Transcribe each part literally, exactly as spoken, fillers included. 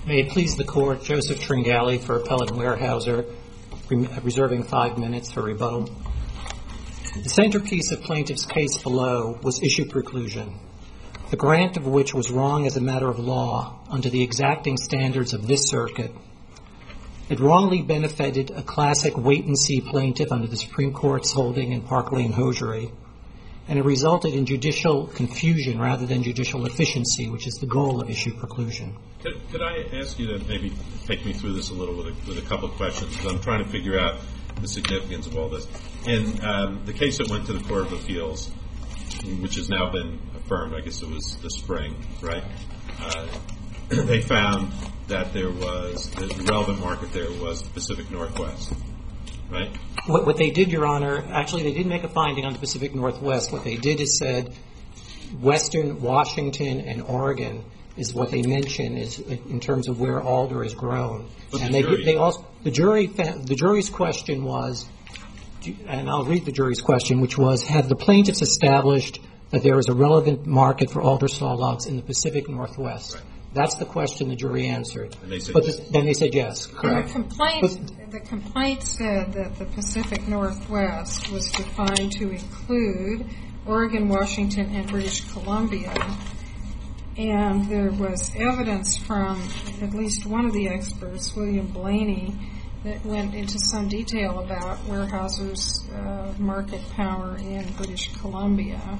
May it please the Court, Joseph Tringali for Appellant Weyerhaeuser, reserving five minutes for rebuttal. The centerpiece of plaintiff's case below was issue preclusion, the grant of which was wrong as a matter of law under the exacting standards of this circuit. It wrongly benefited a classic wait-and-see plaintiff under the Supreme Court's holding in Park Lane Hosiery, and it resulted in judicial confusion rather than judicial efficiency, which is the goal of issue preclusion. Could, could I ask you to maybe take me through this a little with a, with a couple of questions, because I'm trying to figure out the significance of all this. In um, the case that went to the Court of Appeals, which has now been affirmed, I guess it was this spring, right? Uh, they found that there was, the relevant market there was the Pacific Northwest, right? What, what they did, Your Honor, actually they didn't make a finding on the Pacific Northwest. What they did is said Western Washington and Oregon is what they mention is in terms of where alder is grown. But and the they, jury, they also, the jury, the jury's question was, and I'll read the jury's question, which was, have the plaintiffs established that there is a relevant market for alder saw logs in the Pacific Northwest? Right. That's the question the jury answered. And they said but yes. The, then they said yes, correct. The complaint, the complaint said that the Pacific Northwest was defined to include Oregon, Washington, and British Columbia. And there was evidence from at least one of the experts, William Blaney, that went into some detail about Weyerhaeuser's uh, market power in British Columbia.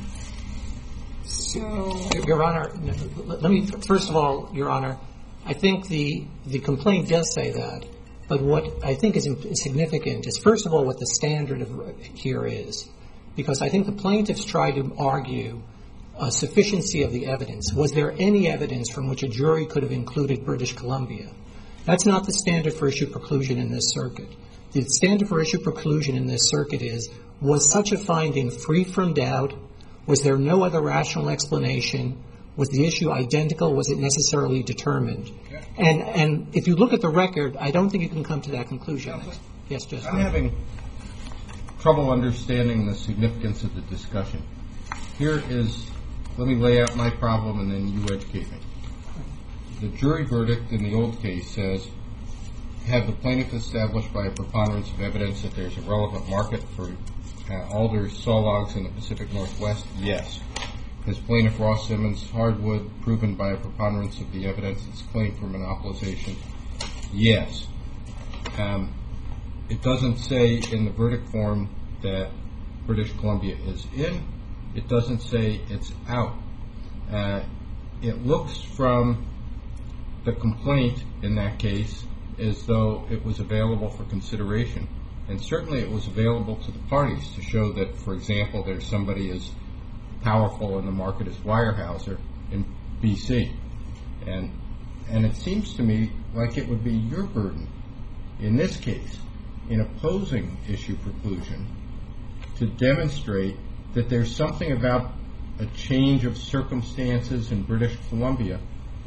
So, Your Honor, let me, first of all, Your Honor, I think the, the complaint does say that. But what I think is significant is, first of all, what the standard of here is. Because I think the plaintiffs tried to argue a sufficiency of the evidence. Was there any evidence from which a jury could have included British Columbia? That's not the standard for issue preclusion in this circuit. The standard for issue preclusion in this circuit is, was such a finding free from doubt? Was there no other rational explanation? Was the issue identical? Was it necessarily determined? And and if you look at the record, I don't think you can come to that conclusion. Yes, Justice. I'm having trouble understanding the significance of the discussion. Here is, let me lay out my problem and then you educate me. The jury verdict in the old case says, have the plaintiff established by a preponderance of evidence that there's a relevant market for uh, alder saw logs in the Pacific Northwest? Yes. Has plaintiff Ross Simmons hardwood proven by a preponderance of the evidence its claim for monopolization? Yes. Um, it doesn't say in the verdict form that British Columbia is in. It doesn't say it's out. Uh, it looks from the complaint in that case as though it was available for consideration. And certainly it was available to the parties to show that, for example, there's somebody as powerful in the market as Weyerhaeuser in B C. And and it seems to me like it would be your burden in this case, in opposing issue preclusion, to demonstrate that there's something about a change of circumstances in British Columbia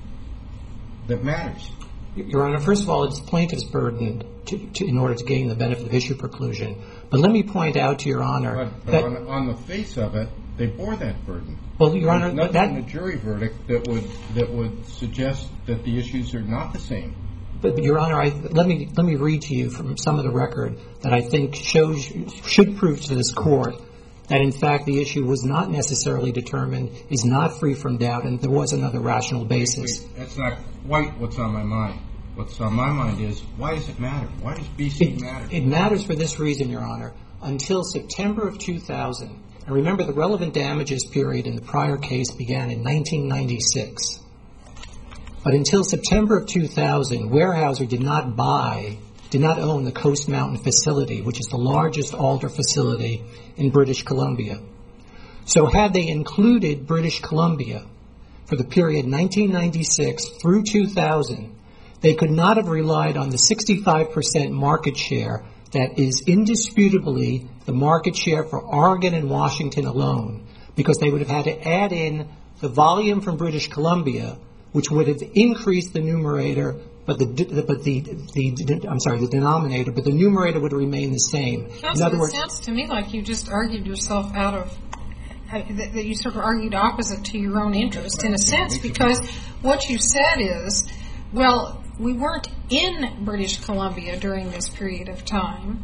that matters. Your Honor, first of all, it's plaintiff's burden to, to, in order to gain the benefit of issue preclusion. But let me point out to Your Honor but, but that on, on the face of it, they bore that burden. Well, Your Honor, There's nothing that, in the jury verdict that would that would suggest that the issues are not the same. But, but Your Honor, I, let me let me read to you from some of the record that I think shows should prove to this court that in fact the issue was not necessarily determined, is not free from doubt, and there was another rational basis. Wait, that's not quite what's on my mind. What's on my mind is, why does it matter? Why does B C it, matter? It matters for this reason, Your Honor. Until September of two thousand, and remember the relevant damages period in the prior case began in nineteen ninety-six. But until September of two thousand, Weyerhaeuser did not buy, did not own the Coast Mountain facility, which is the largest alder facility in British Columbia. So had they included British Columbia for the period nineteen ninety-six through two thousand, they could not have relied on the sixty-five percent market share that is indisputably the market share for Oregon and Washington alone, because they would have had to add in the volume from British Columbia, which would have increased the numerator, but the but the, the I'm sorry, the denominator, but the numerator would remain the same. Counsel, In other words, it sounds to me like you just argued yourself out of uh, that, that you sort of argued opposite to your own interest in a sense, because what you said is, well, we weren't in British Columbia during this period of time,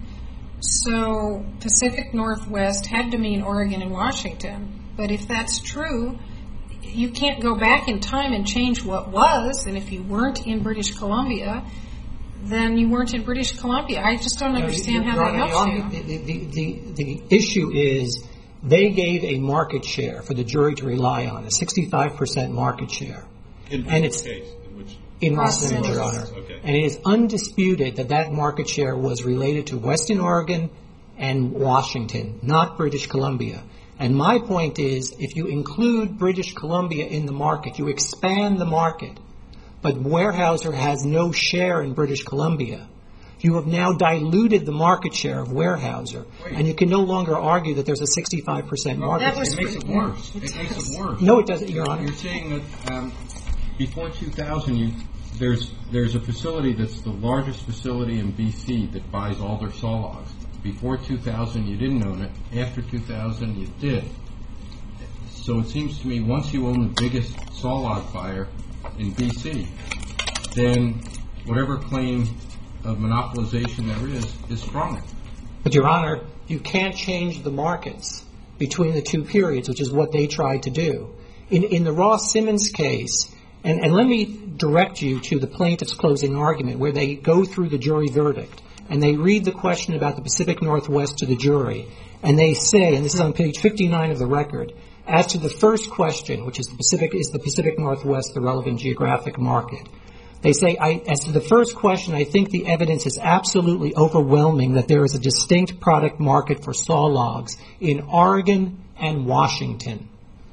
so Pacific Northwest had to mean Oregon and Washington. But if that's true, you can't go back in time and change what was, and if you weren't in British Columbia, then you weren't in British Columbia. I just don't understand how that helps you. The, the, the, the issue is they gave a market share for the jury to rely on, a sixty-five percent market share. In and which it's case? In which? In Ross Simmons, Your Honor. Okay. And it is undisputed that that market share was related to Western Oregon and Washington, not British Columbia. And my point is, if you include British Columbia in the market, you expand the market, but Weyerhaeuser has no share in British Columbia. You have now diluted the market share of Weyerhaeuser, and you can no longer argue that there's a sixty-five percent market That was share. It makes it worse. It makes it worse. No, it doesn't, Your Honor. You're saying that um, before two thousand, you, there's there's a facility that's the largest facility in B C that buys all their saw logs. Before two thousand, you didn't own it. After two thousand, you did. So it seems to me once you own the biggest saw log buyer in B C, then whatever claim of monopolization there is is stronger. But, Your Honor, you can't change the markets between the two periods, which is what they tried to do. In, in the Ross Simmons case, and, and let me direct you to the plaintiff's closing argument where they go through the jury verdict and they read the question about the Pacific Northwest to the jury, and they say, and this is on page fifty-nine of the record, as to the first question, which is the Pacific, is the Pacific Northwest the relevant geographic market? They say, I, as to the first question, I think the evidence is absolutely overwhelming that there is a distinct product market for saw logs in Oregon and Washington.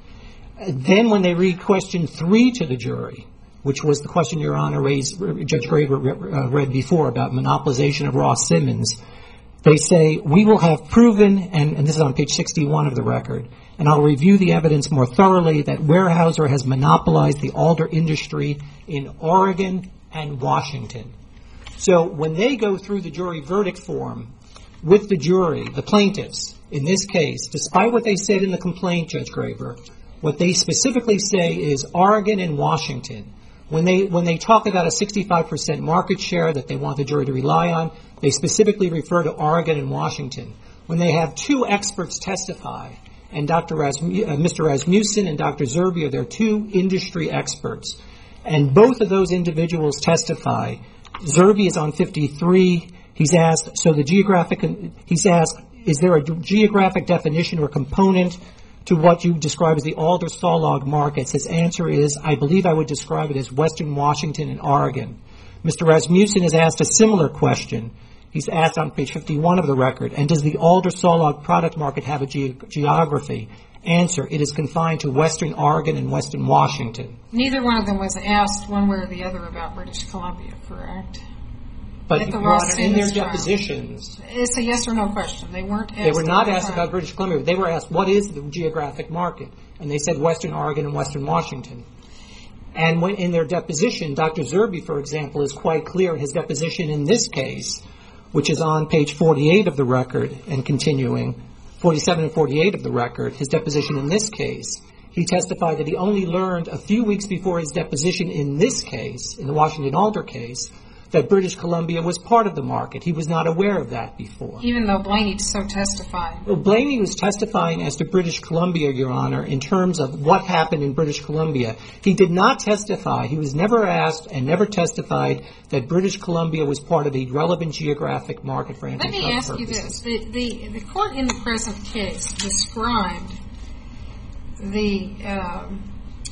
Then when they read question three to the jury, which was the question Your Honor raised, Judge Graber read before about monopolization of Ross Simmons, they say, we will have proven, and, and this is on page sixty-one of the record, and I'll review the evidence more thoroughly, that Weyerhaeuser has monopolized the alder industry in Oregon and Washington. So when they go through the jury verdict form with the jury, the plaintiffs, in this case, despite what they said in the complaint, Judge Graber, what they specifically say is Oregon and Washington. When they when they talk about a sixty-five percent market share that they want the jury to rely on, they specifically refer to Oregon and Washington. When they have two experts testify, and Doctor Rasmu- uh, Mister Rasmussen and Doctor Zerbia, they're two industry experts, and both of those individuals testify. Zerbia is on fifty-three. He's asked, so the geographic, he's asked, is there a geographic definition or component to what you describe as the alder saw log markets? His answer is, I believe I would describe it as Western Washington and Oregon. Mister Rasmussen has asked a similar question. He's asked on page fifty-one of the record, and does the alder saw log product market have a ge- geography? Answer, it is confined to Western Oregon and Western Washington. Neither one of them was asked one way or the other about British Columbia, correct? But At the Your Ross Honor, in their Simmons trial. depositions, It's a yes or no question. They weren't asked. they were not asked about about British Columbia. They were asked, what is the geographic market? And they said Western Oregon and Western Washington. And when in their deposition, Doctor Zerby, for example, is quite clear in his deposition in this case, which is on page forty-eight of the record and continuing, forty-seven and forty-eight of the record, his deposition in this case, he testified that he only learned a few weeks before his deposition in this case, in the Washington Alder case, that British Columbia was part of the market. He was not aware of that before. Even though Blaney so testified. Well, Blaney was testifying as to British Columbia, Your Honor, in terms of what happened in British Columbia. He did not testify. He was never asked and never testified that British Columbia was part of the relevant geographic market for Let antitrust me ask purposes. you this. The, the, the court in the present case described the, um,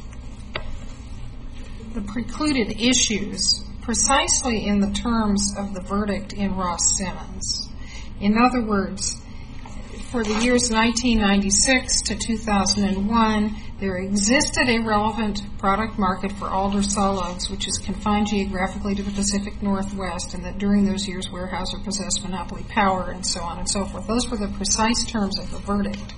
the precluded issues precisely in the terms of the verdict in Ross Simmons. In other words, for the years nineteen ninety-six to two thousand one, there existed a relevant product market for alder saw logs, which is confined geographically to the Pacific Northwest, and that during those years Weyerhaeuser possessed monopoly power, and so on and so forth. Those were the precise terms of the verdict.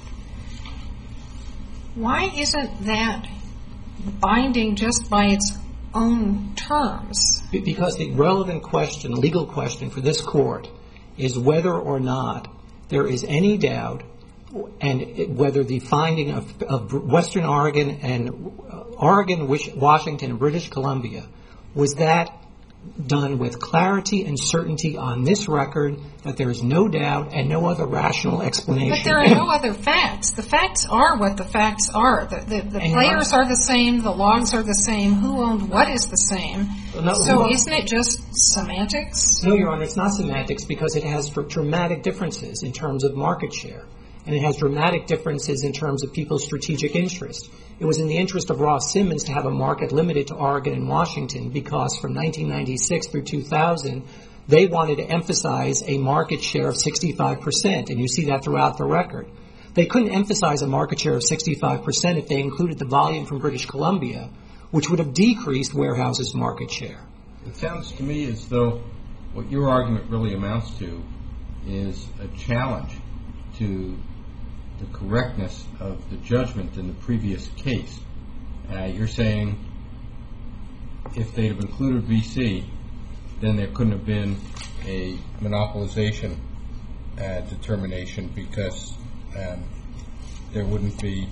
Why isn't that binding just by its own terms? Because the relevant question, legal question for this court is whether or not there is any doubt and whether the finding of, of Western Oregon and uh, Oregon, Washington, and British Columbia was that done with clarity and certainty on this record that there is no doubt and no other rational explanation. But there are no other facts. The facts are what the facts are. The, the, the players are the same. The logs are the same. Who owned what is the same. No, so no, isn't it just semantics? No, Your Honor, it's not semantics because it has dramatic differences in terms of market share. And it has dramatic differences in terms of people's strategic interest. It was in the interest of Ross Simmons to have a market limited to Oregon and Washington because from nineteen ninety-six through two thousand, they wanted to emphasize a market share of sixty-five percent, and you see that throughout the record. They couldn't emphasize a market share of sixty-five percent if they included the volume from British Columbia, which would have decreased Weyerhaeuser's market share. It sounds to me as though what your argument really amounts to is a challenge to the correctness of the judgment in the previous case. Uh, you're saying if they'd have included V C, then there couldn't have been a monopolization uh, determination because um, there wouldn't be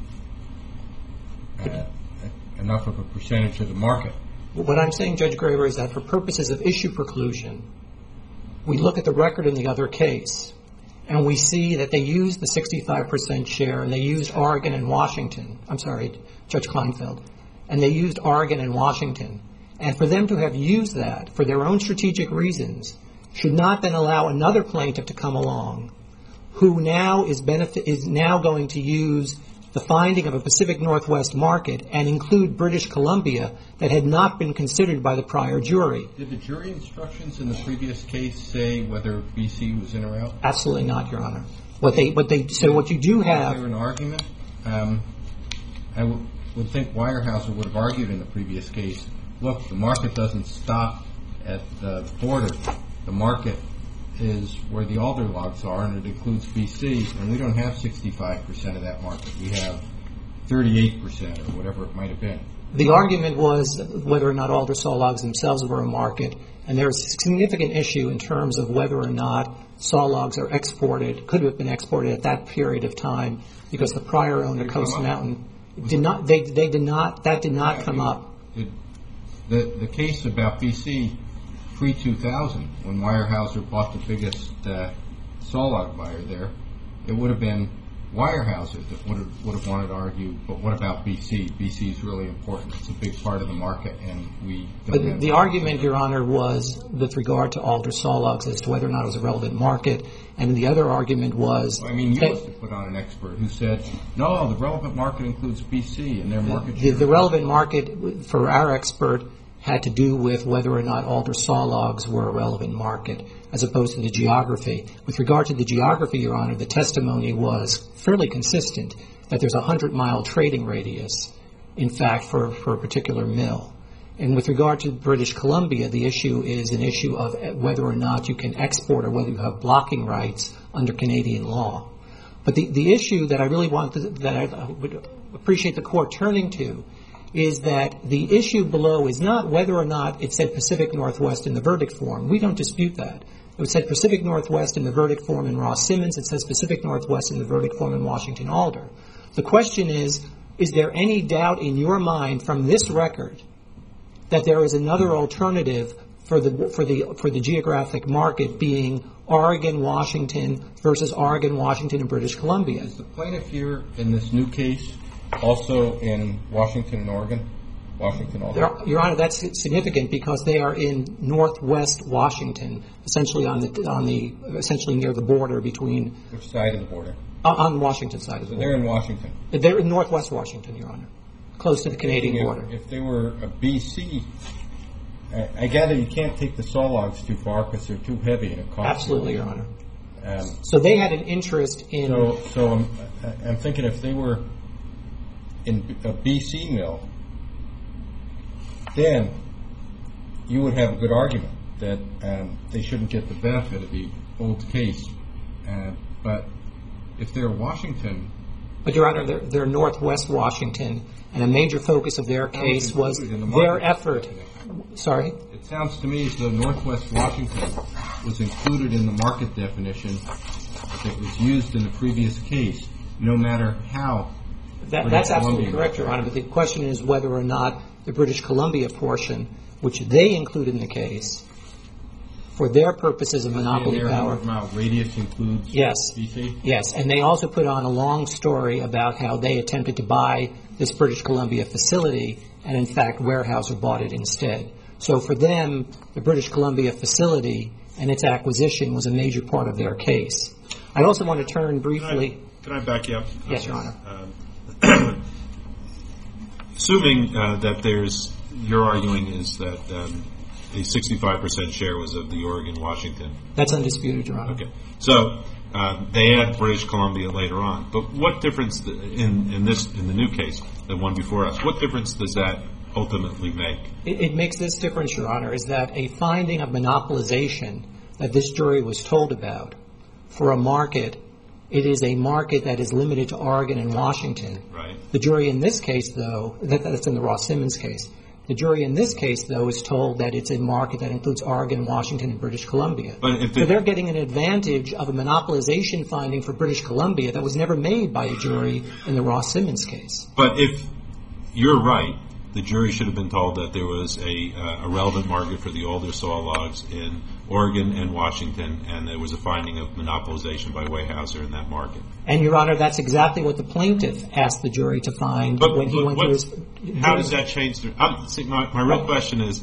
uh, enough of a percentage of the market. What I'm saying, Judge Graber, is that for purposes of issue preclusion, we look at the record in the other case, and we see that they used the sixty-five percent share, and they used Oregon and Washington. I'm sorry, Judge Kleinfeld. And they used Oregon and Washington. And for them to have used that for their own strategic reasons should not then allow another plaintiff to come along who now is benefit is now going to use the finding of a Pacific Northwest market and include British Columbia that had not been considered by the prior jury. Did the jury instructions in the previous case say whether B C was in or out? Absolutely not, Your Honor. What they, what they, so what you do have. Is there an argument? Um, I w- would think Weyerhaeuser would have argued in the previous case, look, the market doesn't stop at the border. The market is where the alder logs are, and it includes B C, and we don't have sixty-five percent of that market. We have thirty-eight percent or whatever it might have been. The argument was whether or not alder saw logs themselves were a market, and there is a significant issue in terms of whether or not saw logs are exported, could have been exported at that period of time, because the prior owner, Coast Mountain, did not, they, they did not, that did not come up. It, the, the case about B C pre two thousand, when Weyerhaeuser bought the biggest uh, saw log buyer there, it would have been Weyerhaeuser that would have, would have wanted to argue, but what about B C? B C is really important. It's a big part of the market, and we don't But have the argument, Your Honor, was with regard to alder saw logs as to whether or not it was a relevant market, and the other argument was... I mean, you that must have put on an expert who said, no, the relevant market includes B C, and their market... The, the relevant market for our expert had to do with whether or not alder saw logs were a relevant market, as opposed to the geography. With regard to the geography, Your Honor, the testimony was fairly consistent that there's a hundred-mile trading radius, in fact, for, for a particular mill. And with regard to British Columbia, the issue is an issue of whether or not you can export or whether you have blocking rights under Canadian law. But the, the issue that I really want to, that I would appreciate the Court turning to is that the issue below is not whether or not it said Pacific Northwest in the verdict form. We don't dispute that. It said Pacific Northwest in the verdict form in Ross Simmons. It says Pacific Northwest in the verdict form in Washington Alder. The question is, is there any doubt in your mind from this record that there is another alternative for the for the for the geographic market being Oregon, Washington versus Oregon, Washington, and British Columbia? Is the plaintiff here in this new case also in Washington and Oregon? Washington, Alder? Your Honor, that's significant because they are in northwest Washington, essentially on the on the essentially near the border between. Which side of the border? Uh, on the Washington side of the so border. They're in Washington. They're in northwest Washington, Your Honor, close to the Canadian if, border. If they were a B C, I, I gather you can't take the saw logs too far because they're too heavy and it costs. Absolutely, Your Honor. Um, so they had an interest in. So, so I'm, I'm thinking if they were in a B C mill, then you would have a good argument that um, they shouldn't get the benefit of the old case. Uh, but if they're Washington... But, Your Honor, they're, they're northwest Washington, and a major focus of their case was the their effort... Definition. Sorry? It sounds to me as though northwest Washington was included in the market definition that was used in the previous case, no matter how... That, that's absolutely correct, Your Honor, but the question is whether or not the British Columbia portion, which they included in the case, for their purposes of monopoly And their power. hundred-mile radius includes Yes. B C? Yes, and they also put on a long story about how they attempted to buy this British Columbia facility, and in fact, Weyerhaeuser bought it instead. So for them, the British Columbia facility and its acquisition was a major part of their case. I also want to turn briefly... Can I, can I back you up? Yes, Your Honor. Um, assuming uh, that there's, your arguing is that um, a sixty-five percent share was of the Oregon-Washington. That's undisputed, Your Honor. Okay. So uh, they add British Columbia later on. But what difference th- in, in this, in the new case, the one before us, what difference does that ultimately make? It, it makes this difference, Your Honor, is that a finding of monopolization that this jury was told about for a market, it is a market that is limited to Oregon and Washington. Right. The jury in this case, though, that, that's in the Ross Simmons case, the jury in this case, though, is told that it's a market that includes Oregon, Washington, and British Columbia. But if so the, they're getting an advantage of a monopolization finding for British Columbia that was never made by a jury in the Ross Simmons case. But if you're right, the jury should have been told that there was a, uh, a relevant market for the older saw logs in Oregon and Washington, and there was a finding of monopolization by Weyerhaeuser in that market. And, Your Honor, that's exactly what the plaintiff asked the jury to find But, when he but went what, through his... how does that change? The, I'm, see, my, my real question is,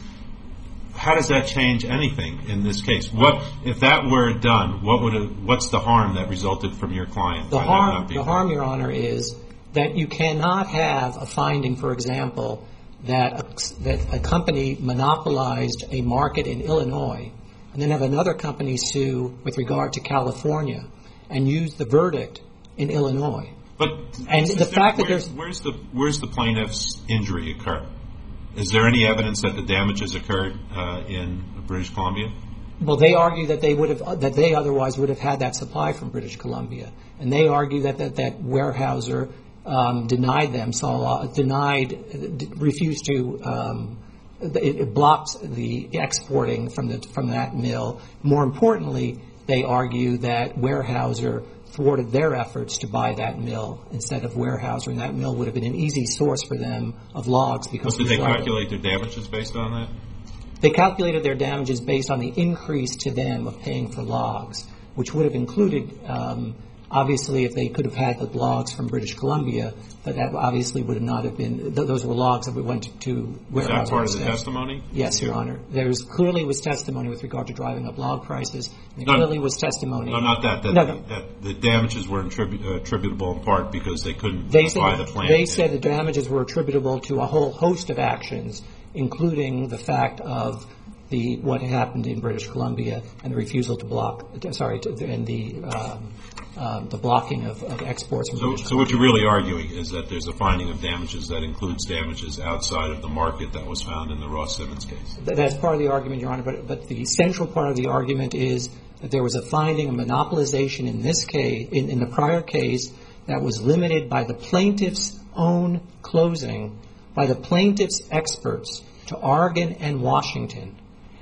how does that change anything in this case? What if that were done? What would have, what's the harm that resulted from your client? The by that harm, not being the done? harm, Your Honor, is that you cannot have a finding, for example, that a, that a company monopolized a market in Illinois and then have another company sue with regard to California and use the verdict in Illinois. But And is the there- fact that where's, there's- where's the where's the plaintiff's injury occur? Is there any evidence that the damages occurred uh, in British Columbia? Well, they argue that they would have that they otherwise would have had that supply from British Columbia, and they argue that that, that Weyerhaeuser um, denied them, so uh, denied, uh, refused to. Um, it, it blocked the exporting from the from that mill. More importantly, they argue that Weyerhaeuser thwarted their efforts to buy that mill instead of Weyerhaeuser, and that mill would have been an easy source for them of logs because. Did they it was calculate their damages based on that? They calculated their damages based on the increase to them of paying for logs, which would have included, um, obviously, if they could have had the logs from British Columbia, but that obviously would have not have been, th- those were logs that we went to Weyerhaeuser. Was that part of the instead. testimony? Yes, Your Honor. There was clearly was testimony with regard to driving up log prices. There No, clearly was testimony. No, not that. That, No, no. that the damages were attribu- uh, attributable in part because they couldn't They buy said, the plant. they said the damages were attributable to a whole host of actions, including the fact of the what happened in British Columbia and the refusal to block, sorry, to, and the um, um, the blocking of, of exports from So, British so what you're really arguing is that there's a finding of damages that includes damages outside of the market that was found in the Ross Simmons case. Th- That's part of the argument, Your Honor, but, but the central part of the argument is that there was a finding of monopolization in this case, in, in the prior case, that was limited by the plaintiff's own closing, by the plaintiff's experts to Oregon and Washington.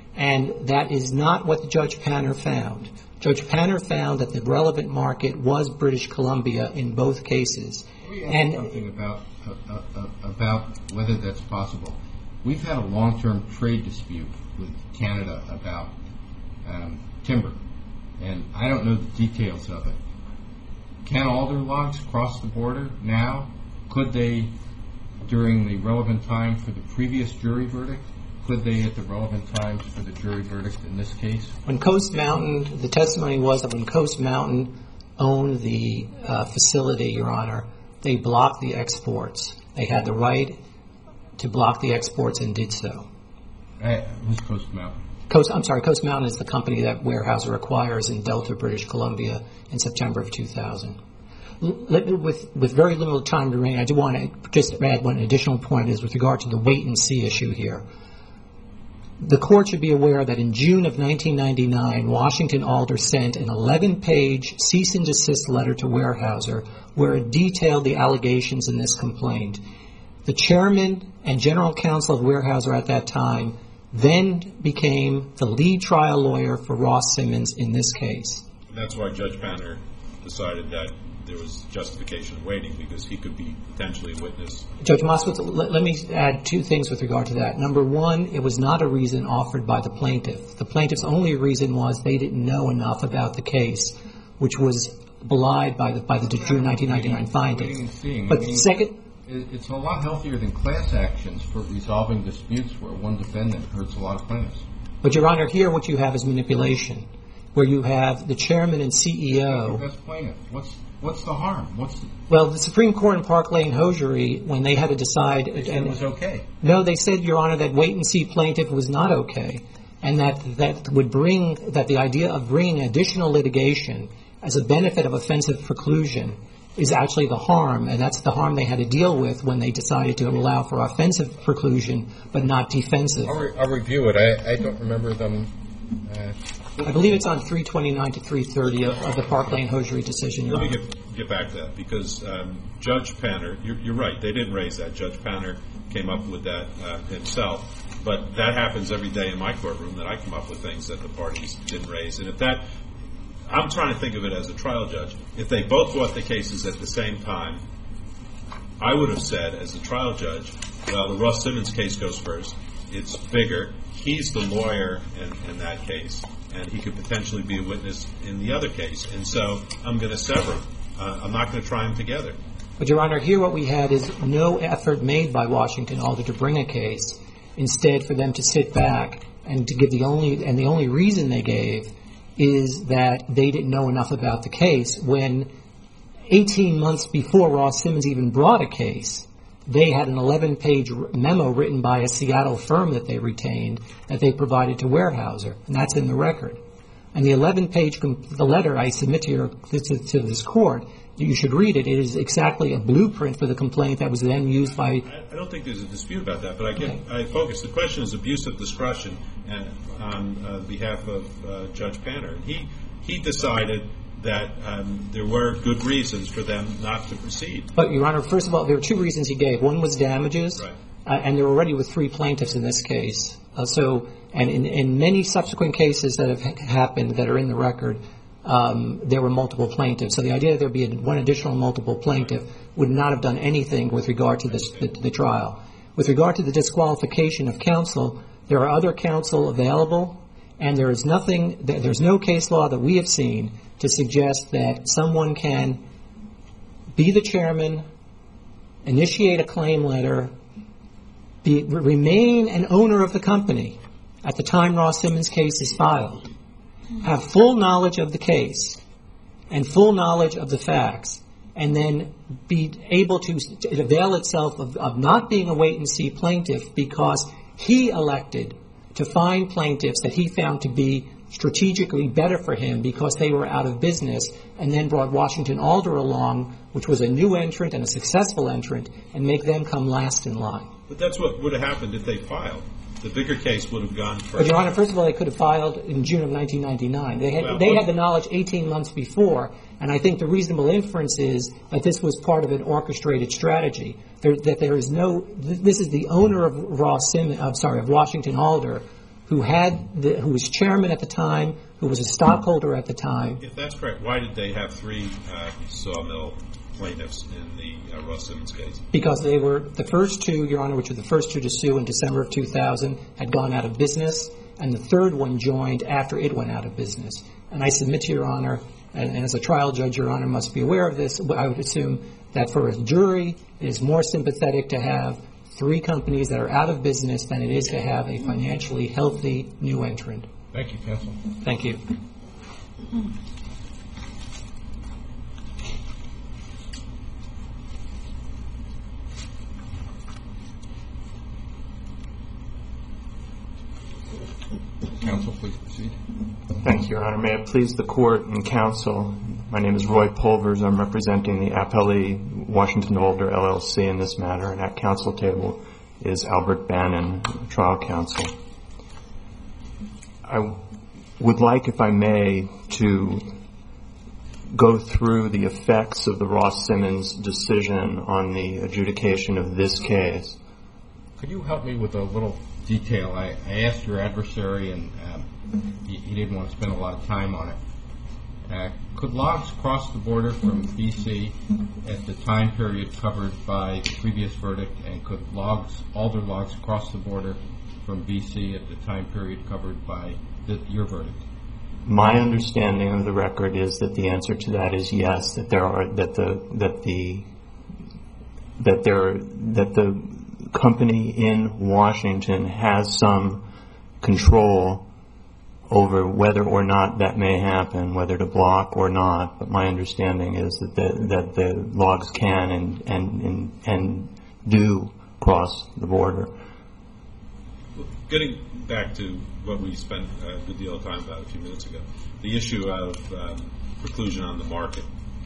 And that is not what Judge Panner found. Judge Panner found that the relevant market was British Columbia in both cases. Let me ask And something about uh, uh, about whether that's possible. We've had a long-term trade dispute with Canada about um, timber, and I don't know the details of it. Can alder logs cross the border now? Could they, during the relevant time for the previous jury verdict? Could they at the relevant times for the jury verdict in this case? when Coast Mountain, the testimony was that when Coast Mountain owned the uh, facility, Your Honor, they blocked the exports. They had the right to block the exports and did so. Uh, who's Coast Mountain? Coast, I'm sorry, Coast Mountain is the company that Weyerhaeuser acquires in Delta, British Columbia in September of two thousand. L- let me- With, with very little time remaining, I do want to just add one additional point is with regard to the wait and see issue here. The court should be aware that in June of nineteen ninety-nine, Washington Alder sent an eleven-page cease and desist letter to Weyerhaeuser where it detailed the allegations in this complaint. The chairman and general counsel of Weyerhaeuser at that time then became the lead trial lawyer for Ross Simmons in this case. That's why Judge Panner decided that there was justification of waiting because he could be potentially a witness. Judge Moskowitz, let, let me add two things with regard to that. Number one, it was not a reason offered by the plaintiff. The plaintiff's only reason was they didn't know enough about the case, which was belied by the by the June nineteen ninety-nine findings. But second, it's a lot healthier than class actions for resolving disputes where one defendant hurts a lot of plaintiffs. But, Your Honor, here what you have is manipulation, where you have the chairman and C E O. That's plaintiff. What's what's the harm? What's the... Well, the Supreme Court in Park Lane Hosiery, when they had to decide, They said and, it was okay. No, they said, Your Honor, that wait and see plaintiff was not okay, and that that would bring that the idea of bringing additional litigation as a benefit of offensive preclusion is actually the harm, and that's the harm they had to deal with when they decided to allow for offensive preclusion but not defensive. I'll, re- I'll review it. I, I don't remember them. Uh, I believe it's on three twenty-nine to three thirty of, of the Park Lane Hosiery decision, Your Let me Honor. get, get back to that because um, Judge Panner, you're, you're right, they didn't raise that. Judge Panner came up with that uh, himself, but that happens every day in my courtroom that I come up with things that the parties didn't raise. And if that, I'm trying to think of it as a trial judge. If they both brought the cases at the same time, I would have said as a trial judge, well, the Ross Simmons case goes first. It's bigger. He's the lawyer in, in that case, and he could potentially be a witness in the other case. And so I'm going to sever them. Uh, I'm not going to try them together. But, Your Honor, here what we had is no effort made by Washington Alder to bring a case. Instead, for them to sit back and to give the only and the only reason they gave is that they didn't know enough about the case. When eighteen months before Ross Simmons even brought a case, they had an eleven-page memo written by a Seattle firm that they retained that they provided to Weyerhaeuser, and that's in the record. And the eleven-page comp- the letter I submit to, your, to, to this court, you should read it. It is exactly a blueprint for the complaint that was then used by... I, I don't think there's a dispute about that, but I get, okay. I focus. The question is abuse of discretion and, on uh, behalf of uh, Judge Panner. He, he decided that um, there were good reasons for them not to proceed. But, Your Honor, first of all, there were two reasons he gave. One was damages, right. uh, and there were already with three plaintiffs in this case. Uh, so, and in, in many subsequent cases that have ha- happened that are in the record, um, there were multiple plaintiffs. So the idea that there be one additional multiple plaintiff would not have done anything with regard to this, the, the trial. With regard to the disqualification of counsel, there are other counsel available, and there is nothing, there's no case law that we have seen to suggest that someone can be the chairman, initiate a claim letter, be, remain an owner of the company at the time Ross Simmons' case is filed, have full knowledge of the case and full knowledge of the facts, and then be able to avail itself of, of not being a wait-and-see plaintiff because he elected to find plaintiffs that he found to be strategically better for him because they were out of business, and then brought Washington Alder along, which was a new entrant and a successful entrant, and make them come last in line. But that's what would have happened if they filed. The bigger case would have gone first. But, Your Honor, first of all, they could have filed in June of nineteen ninety-nine. They had, well, they had the knowledge eighteen months before, and I think the reasonable inference is that this was part of an orchestrated strategy. There, that there is no, this is the owner of Ross Simmons, I'm sorry, of Washington Alder, who had, the, who was chairman at the time, who was a stockholder at the time. If that's correct, why did they have three uh, sawmill plaintiffs in the uh, Ross Simmons case? Because they were the first two, Your Honor, which were the first two to sue in December of two thousand, had gone out of business, and the third one joined after it went out of business. And I submit to Your Honor, and, and as a trial judge, Your Honor must be aware of this, I would assume that for a jury, it is more sympathetic to have three companies that are out of business than it is to have a financially healthy new entrant. Thank you, counsel. Thank you. Counsel, please proceed. Thank you, Your Honor. May it please the Court and counsel, my name is Roy Pulvers. I'm representing the appellee, Washington Alder, L L C, in this matter, and at counsel table is Albert Bannon, trial counsel. I would like, if I may, to go through the effects of the Ross Simmons decision on the adjudication of this case. Could you help me with a little detail? I, I asked your adversary, and um, he, he didn't want to spend a lot of time on it. Uh, could logs cross the border from B C at the time period covered by the previous verdict, and could logs, alder logs, cross the border from B C at the time period covered by the, your verdict? My understanding of the record is that the answer to that is yes. That there are that the that the that there that the company in Washington has some control over whether or not that may happen, whether to block or not. But my understanding is that the, that the logs can and, and and and do cross the border. Getting back to what we spent a good deal of time about a few minutes ago, the issue of um, preclusion on the market.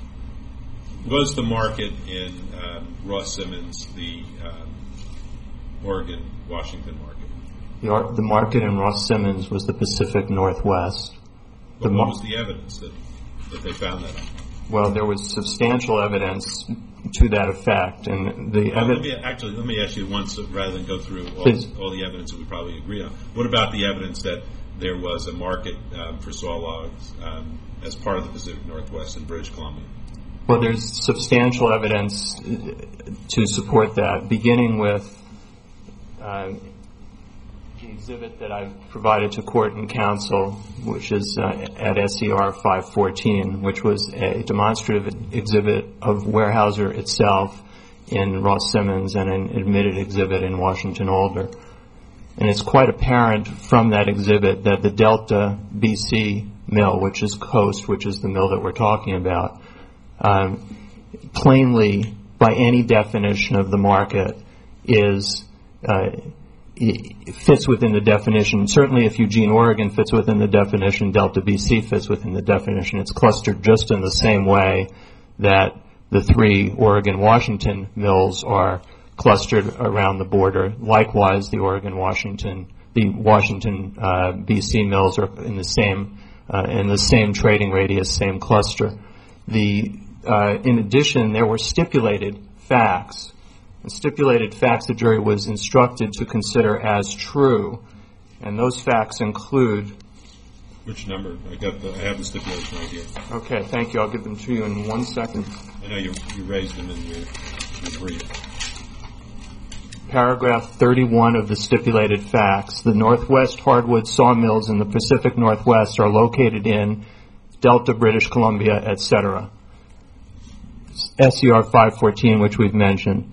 Was the market in um, Ross Simmons the um, Oregon-Washington market? The, the market in Ross Simmons was the Pacific Northwest. But The what mar- was the evidence that, that they found that on? Well, there was substantial evidence to that effect, and the Well, let evidence. me, actually, let me ask you once, rather than go through all, Please. all the evidence that we probably agree on. What about the evidence that there was a market um, for saw logs um, as part of the Pacific Northwest in British Columbia? Well, there's substantial evidence uh, to support that, beginning with uh, the exhibit that I've provided to court and counsel, which is uh, at S E R five fourteen, which was a demonstrative exhibit of Weyerhaeuser itself in Ross Simmons and an admitted exhibit in Washington Older. And it's quite apparent from that exhibit that the Delta B C mill, which is Coast, which is the mill that we're talking about, um, plainly, by any definition of the market, is uh, it fits within the definition. Certainly if Eugene, Oregon fits within the definition, Delta B C fits within the definition. It's clustered just in the same way that the three Oregon-Washington mills are clustered around the border. Likewise, the Oregon-Washington, the Washington uh, B C mills are in the same uh, in the same trading radius, same cluster. The uh, in addition, there were stipulated facts. The stipulated facts the jury was instructed to consider as true, and those facts include. Which number? I got the, I have the stipulation right here. Okay, thank you. I'll give them to you in one second. I know you, you raised them in your, your brief. Paragraph thirty-one of the stipulated facts. The Northwest hardwood sawmills in the Pacific Northwest are located in Delta, British Columbia, et cetera. S E R five fourteen, which we've mentioned.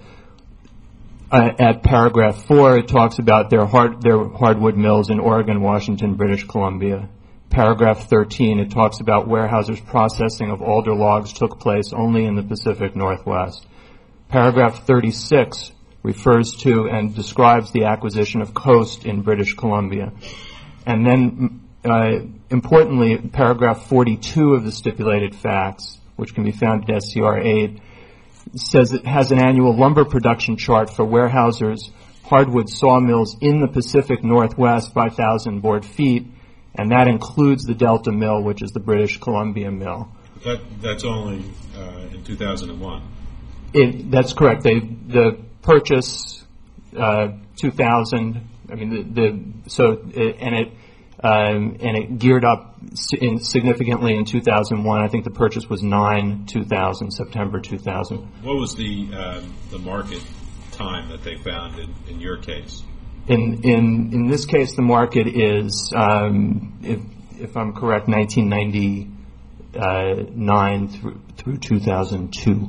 Uh, at paragraph four, it talks about their hard, their hardwood mills in Oregon, Washington, British Columbia. Paragraph thirteen, it talks about Weyerhaeuser's processing of alder logs took place only in the Pacific Northwest. Paragraph thirty-six refers to and describes the acquisition of Coast in British Columbia. And then, uh, importantly, paragraph forty-two of the stipulated facts, which can be found at S C R eight, says it has an annual lumber production chart for Weyerhaeuser's hardwood sawmills in the Pacific Northwest by one thousand board feet, and that includes the Delta mill, which is the British Columbia mill. That, that's only uh, in two thousand one. It, that's correct. They, the purchase, uh, two thousand, I mean, the, the so, it, and it, um, and it geared up in significantly in two thousand one. I think the purchase was nine two thousand, September two thousand. What was the um, the market time that they found in, in your case? In in in this case, the market is, um, if if I'm correct, nineteen ninety-nine through through two thousand two.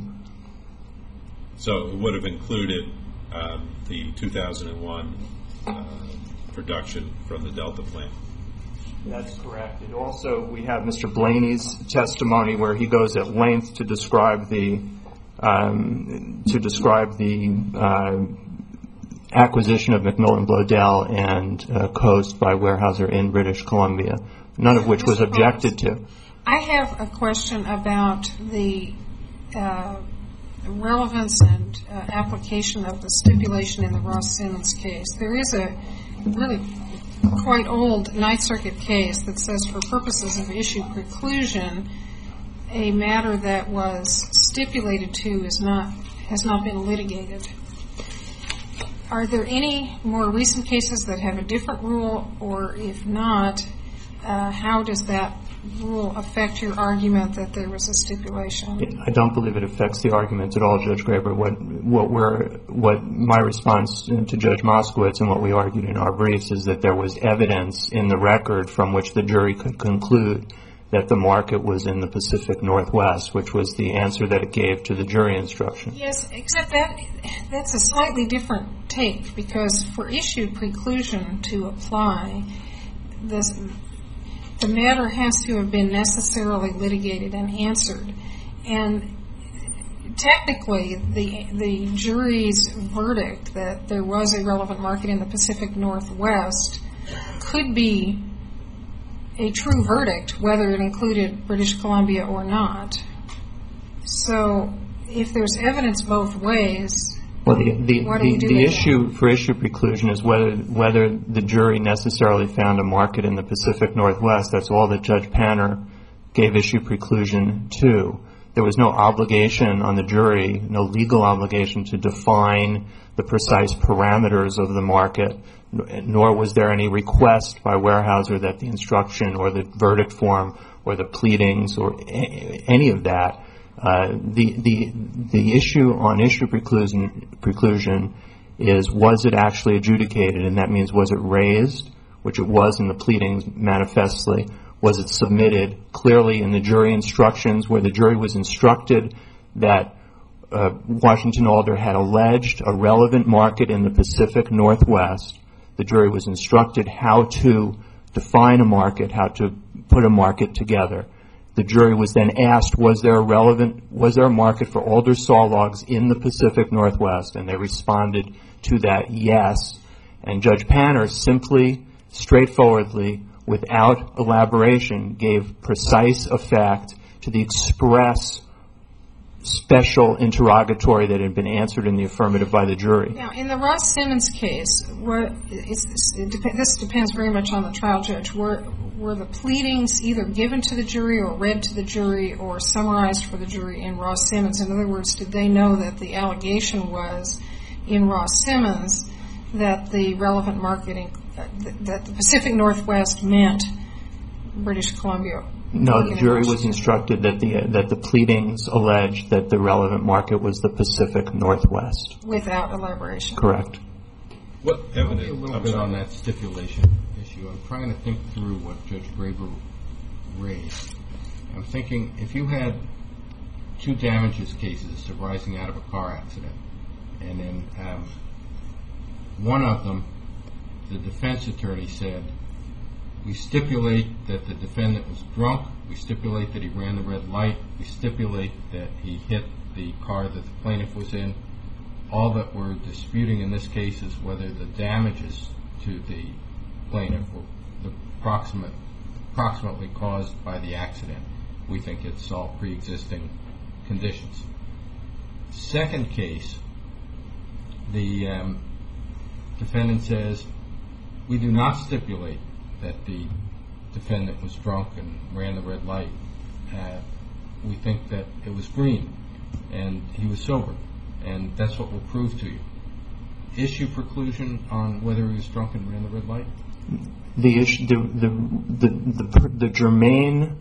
So it would have included um, the two thousand one uh, production from the Delta plant. That's correct. And also, we have Mister Blaney's testimony where he goes at length to describe the um, to describe the uh, acquisition of McMillan Bloedel and uh, Coast by Weyerhaeuser in British Columbia, none of which was objected to. I have a question about the uh, relevance and uh, application of the stipulation in the Ross Simmons case. There is a really quite old Ninth Circuit case that says for purposes of issue preclusion, a matter that was stipulated to is not has not been litigated. Are there any more recent cases that have a different rule, or if not, uh, how does that rule affect your argument that there was a stipulation? I don't believe it affects the argument at all, Judge Graber. What what we're what my response to Judge Moskowitz and what we argued in our briefs is that there was evidence in the record from which the jury could conclude that the market was in the Pacific Northwest, which was the answer that it gave to the jury instruction. Yes, except that that's a slightly different take, because for issue preclusion to apply, this, the matter has to have been necessarily litigated and answered. And technically, the the jury's verdict that there was a relevant market in the Pacific Northwest could be a true verdict, whether it included British Columbia or not. So if there's evidence both ways, well, the, the, what do you the, do the with issue that? for issue preclusion is whether whether the jury necessarily found a market in the Pacific Northwest. That's all that Judge Panner gave issue preclusion to. There was no obligation on the jury, no legal obligation to define the precise parameters of the market, nor was there any request by Weyerhaeuser that the instruction or the verdict form or the pleadings or a- any of that. Uh, the the the issue on issue preclusion preclusion is, was it actually adjudicated, and that means was it raised, which it was in the pleadings manifestly. Was it submitted clearly in the jury instructions, where the jury was instructed that uh, Washington Alder had alleged a relevant market in the Pacific Northwest? The jury was instructed how to define a market, how to put a market together. The jury was then asked, was there a relevant, was there a market for alder saw logs in the Pacific Northwest? And they responded to that, yes. And Judge Panner simply, straightforwardly, without elaboration, gave precise effect to the express special interrogatory that had been answered in the affirmative by the jury. Now, in the Ross Simmons case, what, it's, it dep- this depends very much on the trial judge. Were, were the pleadings either given to the jury or read to the jury or summarized for the jury in Ross Simmons? In other words, did they know that the allegation was in Ross Simmons that the relevant market, in, uh, that the Pacific Northwest meant British Columbia? No, the jury was instructed that the that the pleadings alleged that the relevant market was the Pacific Northwest. Without elaboration. Correct. What evidence? A little I'm bit sorry. on that stipulation issue. I'm trying to think through what Judge Graber raised. I'm thinking if you had two damages cases arising out of a car accident, and in um, one of them, the defense attorney said, we stipulate that the defendant was drunk, we stipulate that he ran the red light, we stipulate that he hit the car that the plaintiff was in. All that we're disputing in this case is whether the damages to the plaintiff were the proximate, approximately caused by the accident. We think it's all pre-existing conditions. Second case, the um, defendant says, we do not stipulate that the defendant was drunk and ran the red light. Uh, we think that it was green and he was sober, and that's what we'll prove to you. Issue preclusion on whether he was drunk and ran the red light? The issue, the the the, the, the germane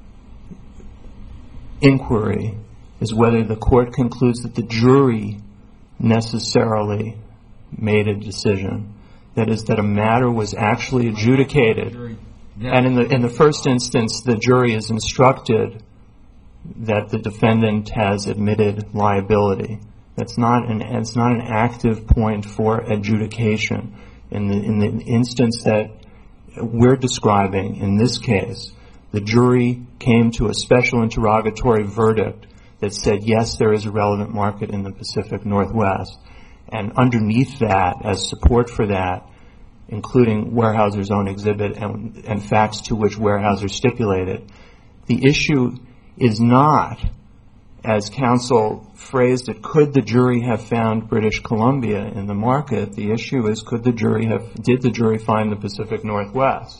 inquiry is whether the court concludes that the jury necessarily made a decision. That is, that a matter was actually adjudicated. And in the in the first instance, the jury is instructed that the defendant has admitted liability. That's not an it's not an active point for adjudication. In the in the instance that we're describing, in this case, the jury came to a special interrogatory verdict that said, yes, there is a relevant market in the Pacific Northwest. And underneath that, as support for that, including Weyerhaeuser's own exhibit and, and facts to which Weyerhaeuser stipulated, the issue is not, as counsel phrased it, could the jury have found British Columbia in the market? The issue is, could the jury have, did the jury find the Pacific Northwest?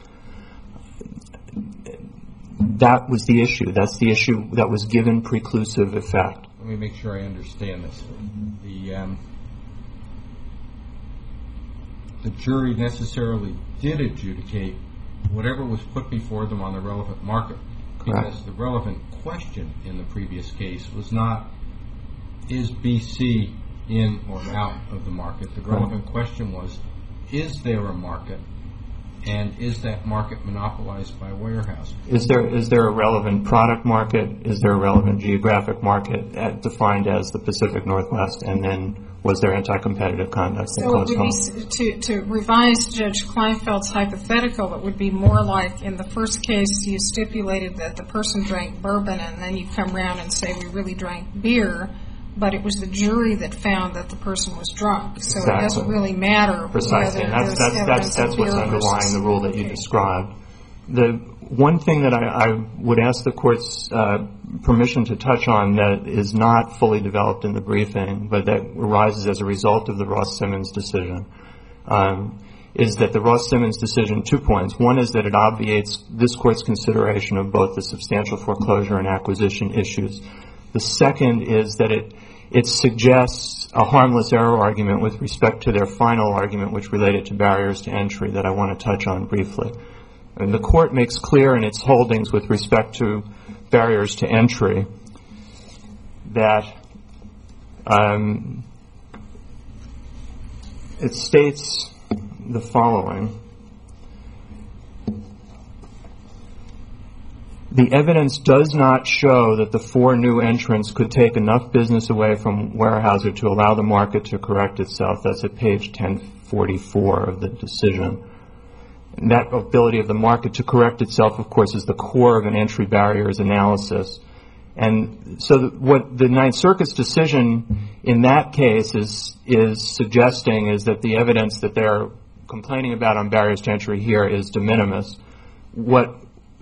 That was the issue. That's the issue that was given preclusive effect. Let me make sure I understand this. The um, the jury necessarily did adjudicate whatever was put before them on the relevant market. Correct. Because the relevant question in the previous case was not, is B C in or out of the market? The relevant right. question was, is there a market, and is that market monopolized by Weyerhaeuser? Is there is there a relevant product market? Is there a relevant geographic market at, defined as the Pacific Northwest? And then was there anti-competitive conduct? So it would be, to, to revise Judge Kleinfeld's hypothetical, it would be more like in the first case you stipulated that the person drank bourbon, and then you come around and say we really drank beer, but it was the jury that found that the person was drunk. So exactly. It doesn't really matter. Precisely, and that's, that's, that's, that's what's underlying the rule that you described. The one thing that I, I would ask the Court's uh, permission to touch on that is not fully developed in the briefing, but that arises as a result of the Ross-Simmons decision, um, is that the Ross-Simmons decision, two points. One is that it obviates this Court's consideration of both the substantial foreclosure and acquisition issues. The second is that it it suggests a harmless error argument with respect to their final argument, which related to barriers to entry, that I want to touch on briefly. And the Court makes clear in its holdings with respect to barriers to entry that um, it states the following. The evidence does not show that the four new entrants could take enough business away from Weyerhaeuser to allow the market to correct itself. That's at page ten forty-four of the decision. And that ability of the market to correct itself, of course, is the core of an entry barriers analysis. And so the, what the Ninth Circuit's decision in that case is is suggesting is that the evidence that they're complaining about on barriers to entry here is de minimis. What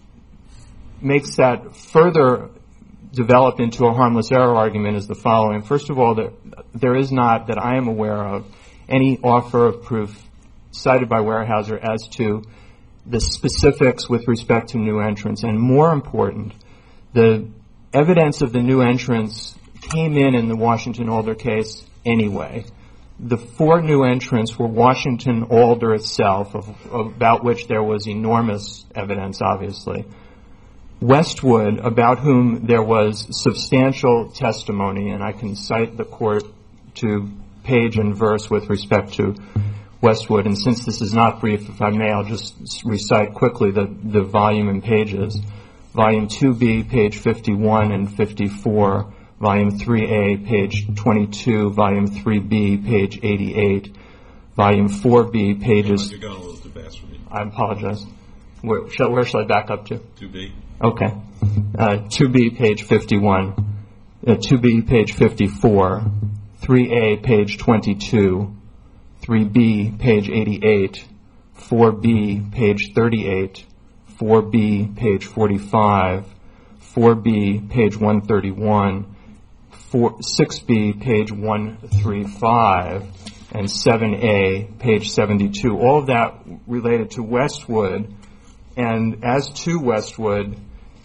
makes that further develop into a harmless error argument is the following. First of all, there, there is not, that I am aware of, any offer of proof cited by Weyerhaeuser as to the specifics with respect to new entrants. And more important, the evidence of the new entrants came in in the Washington Alder case anyway. The four new entrants were Washington Alder itself, of, about which there was enormous evidence, obviously. Westwood, about whom there was substantial testimony, and I can cite the Court to page and verse with respect to Westwood, and since this is not brief, if I may, I'll just recite quickly the, the volume and pages. Volume two B, page fifty-one and fifty-four, Volume three A, page twenty-two, Volume three B, page eighty-eight, Volume four B, pages... You're going a little too fast for me. I apologize. Where shall, where shall I back up to? two B. Okay. Uh, two B, page fifty-one. Uh, two B, page fifty-four. three A, page twenty-two. three B, page eighty-eight. four B, page thirty-eight. four B, page forty-five. four B, page one thirty-one. Four, six B, page one thirty-five. And seven A, page seventy-two. All of that related to Westwood. And as to Westwood,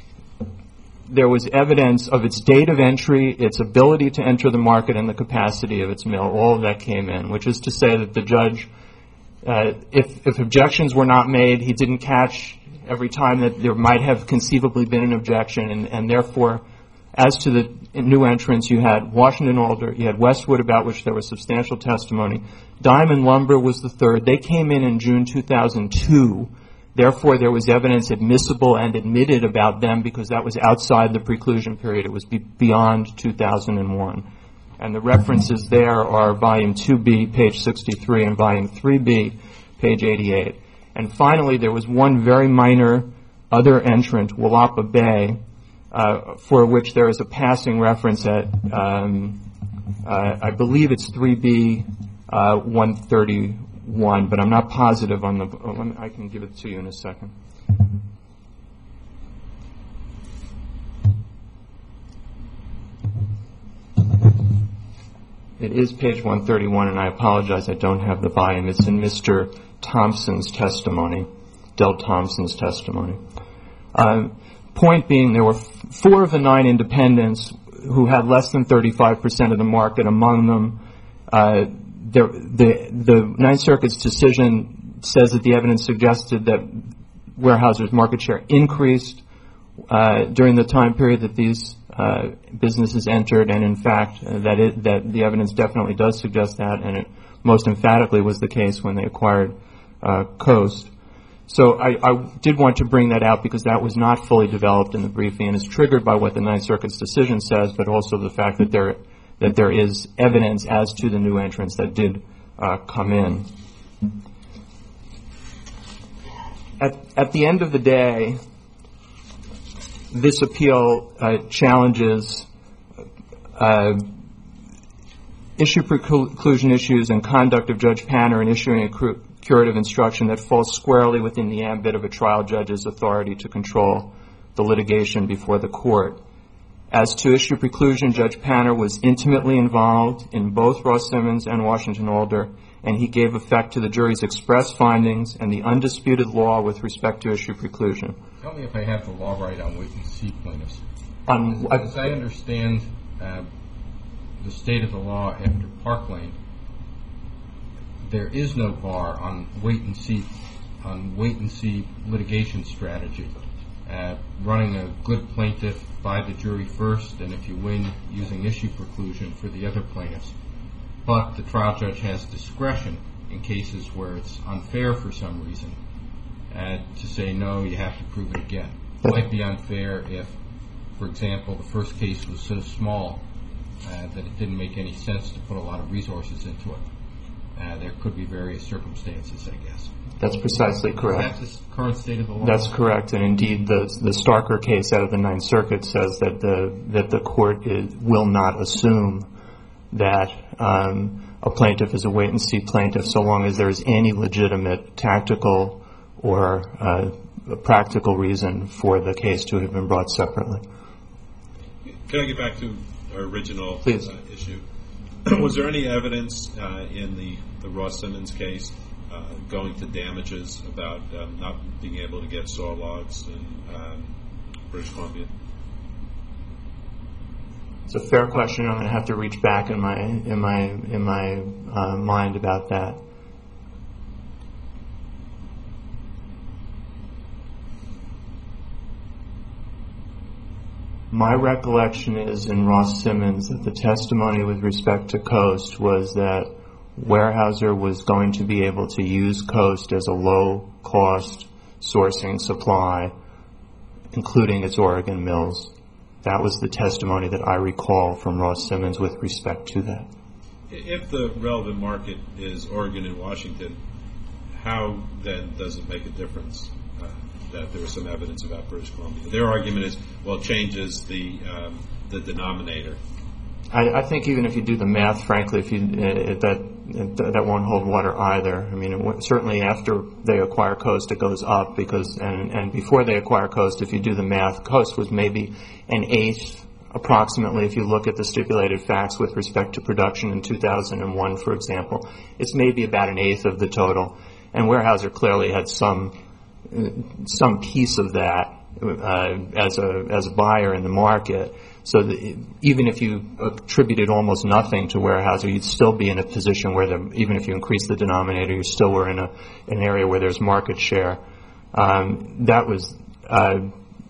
there was evidence of its date of entry, its ability to enter the market, and the capacity of its mill. All of that came in, which is to say that the judge, uh, if, if objections were not made, he didn't catch every time that there might have conceivably been an objection, and, and therefore, as to the new entrants, you had Washington Alder, you had Westwood, about which there was substantial testimony. Diamond Lumber was the third. They came in in June two thousand two. Therefore, there was evidence admissible and admitted about them because that was outside the preclusion period. It was be- beyond two thousand one. And the references there are Volume two B, page sixty-three, and Volume three B, page eighty-eight. And finally, there was one very minor other entrant, Willapa Bay, uh, for which there is a passing reference at, um, uh, I believe it's three B, uh, one thirty-one, but I'm not positive on the, I can give it to you in a second. It is page one thirty-one, and I apologize, I don't have the volume. It's in Mister Thompson's testimony, Del Thompson's testimony. Uh, point being, there were f- four of the nine independents who had less than thirty-five percent of the market. Among them, uh, there, the, the Ninth Circuit's decision says that the evidence suggested that Weyerhaeuser's market share increased uh, during the time period that these uh, businesses entered, and in fact, uh, that it, that the evidence definitely does suggest that, and it most emphatically was the case when they acquired uh, Coast. So I, I did want to bring that out because that was not fully developed in the briefing and is triggered by what the Ninth Circuit's decision says, but also the fact that there that there is evidence as to the new entrants that did uh, come in. At, at the end of the day, this appeal uh, challenges uh, issue preclusion issues and conduct of Judge Panner in issuing a cru- curative instruction that falls squarely within the ambit of a trial judge's authority to control the litigation before the court. As to issue preclusion, Judge Panner was intimately involved in both Ross Simmons and Washington Alder, and he gave effect to the jury's express findings and the undisputed law with respect to issue preclusion. Tell me if I have the law right on wait-and-see plaintiffs. On, As I understand uh, the state of the law after Park Lane, there is no bar on wait-and-see on wait-and-see litigation strategy. Uh, running a good plaintiff by the jury first, and if you win, using issue preclusion for the other plaintiffs. But the trial judge has discretion in cases where it's unfair for some reason uh, to say, no, you have to prove it again. It might be unfair if, for example, the first case was so small uh, that it didn't make any sense to put a lot of resources into it. Uh, there could be various circumstances, I guess. That's precisely correct. Is that the current state of the law? That's correct, and indeed the the Starker case out of the Ninth Circuit says that the that the court is, will not assume that um, a plaintiff is a wait-and-see plaintiff so long as there is any legitimate tactical or uh, practical reason for the case to have been brought separately. Can I get back to our original Please. Uh, issue? Was there any evidence uh, in the, the Ross Simmons case uh, going to damages about um, not being able to get saw logs in um, British Columbia? It's a fair question. I'm going to have to reach back in my in my in my uh, mind about that. My recollection is in Ross Simmons that the testimony with respect to Coast was that Weyerhaeuser was going to be able to use Coast as a low-cost sourcing supply, including its Oregon mills. That was the testimony that I recall from Ross Simmons with respect to that. If the relevant market is Oregon and Washington, how then does it make a difference uh, that there was some evidence about British Columbia? Their argument is, well, it changes the um, the denominator. I, I think even if you do the math, frankly, if you uh, that that won't hold water either. I mean, it, certainly after they acquire Coast, it goes up because, and, and before they acquire Coast, if you do the math, Coast was maybe an eighth, approximately, if you look at the stipulated facts with respect to production in two thousand one, for example. It's maybe about an eighth of the total, and Weyerhaeuser clearly had some some piece of that uh, as a as a buyer in the market. So the, even if you attributed almost nothing to Weyerhaeuser, you'd still be in a position where, the, even if you increase the denominator, you still were in a, an area where there's market share. Um, that was uh,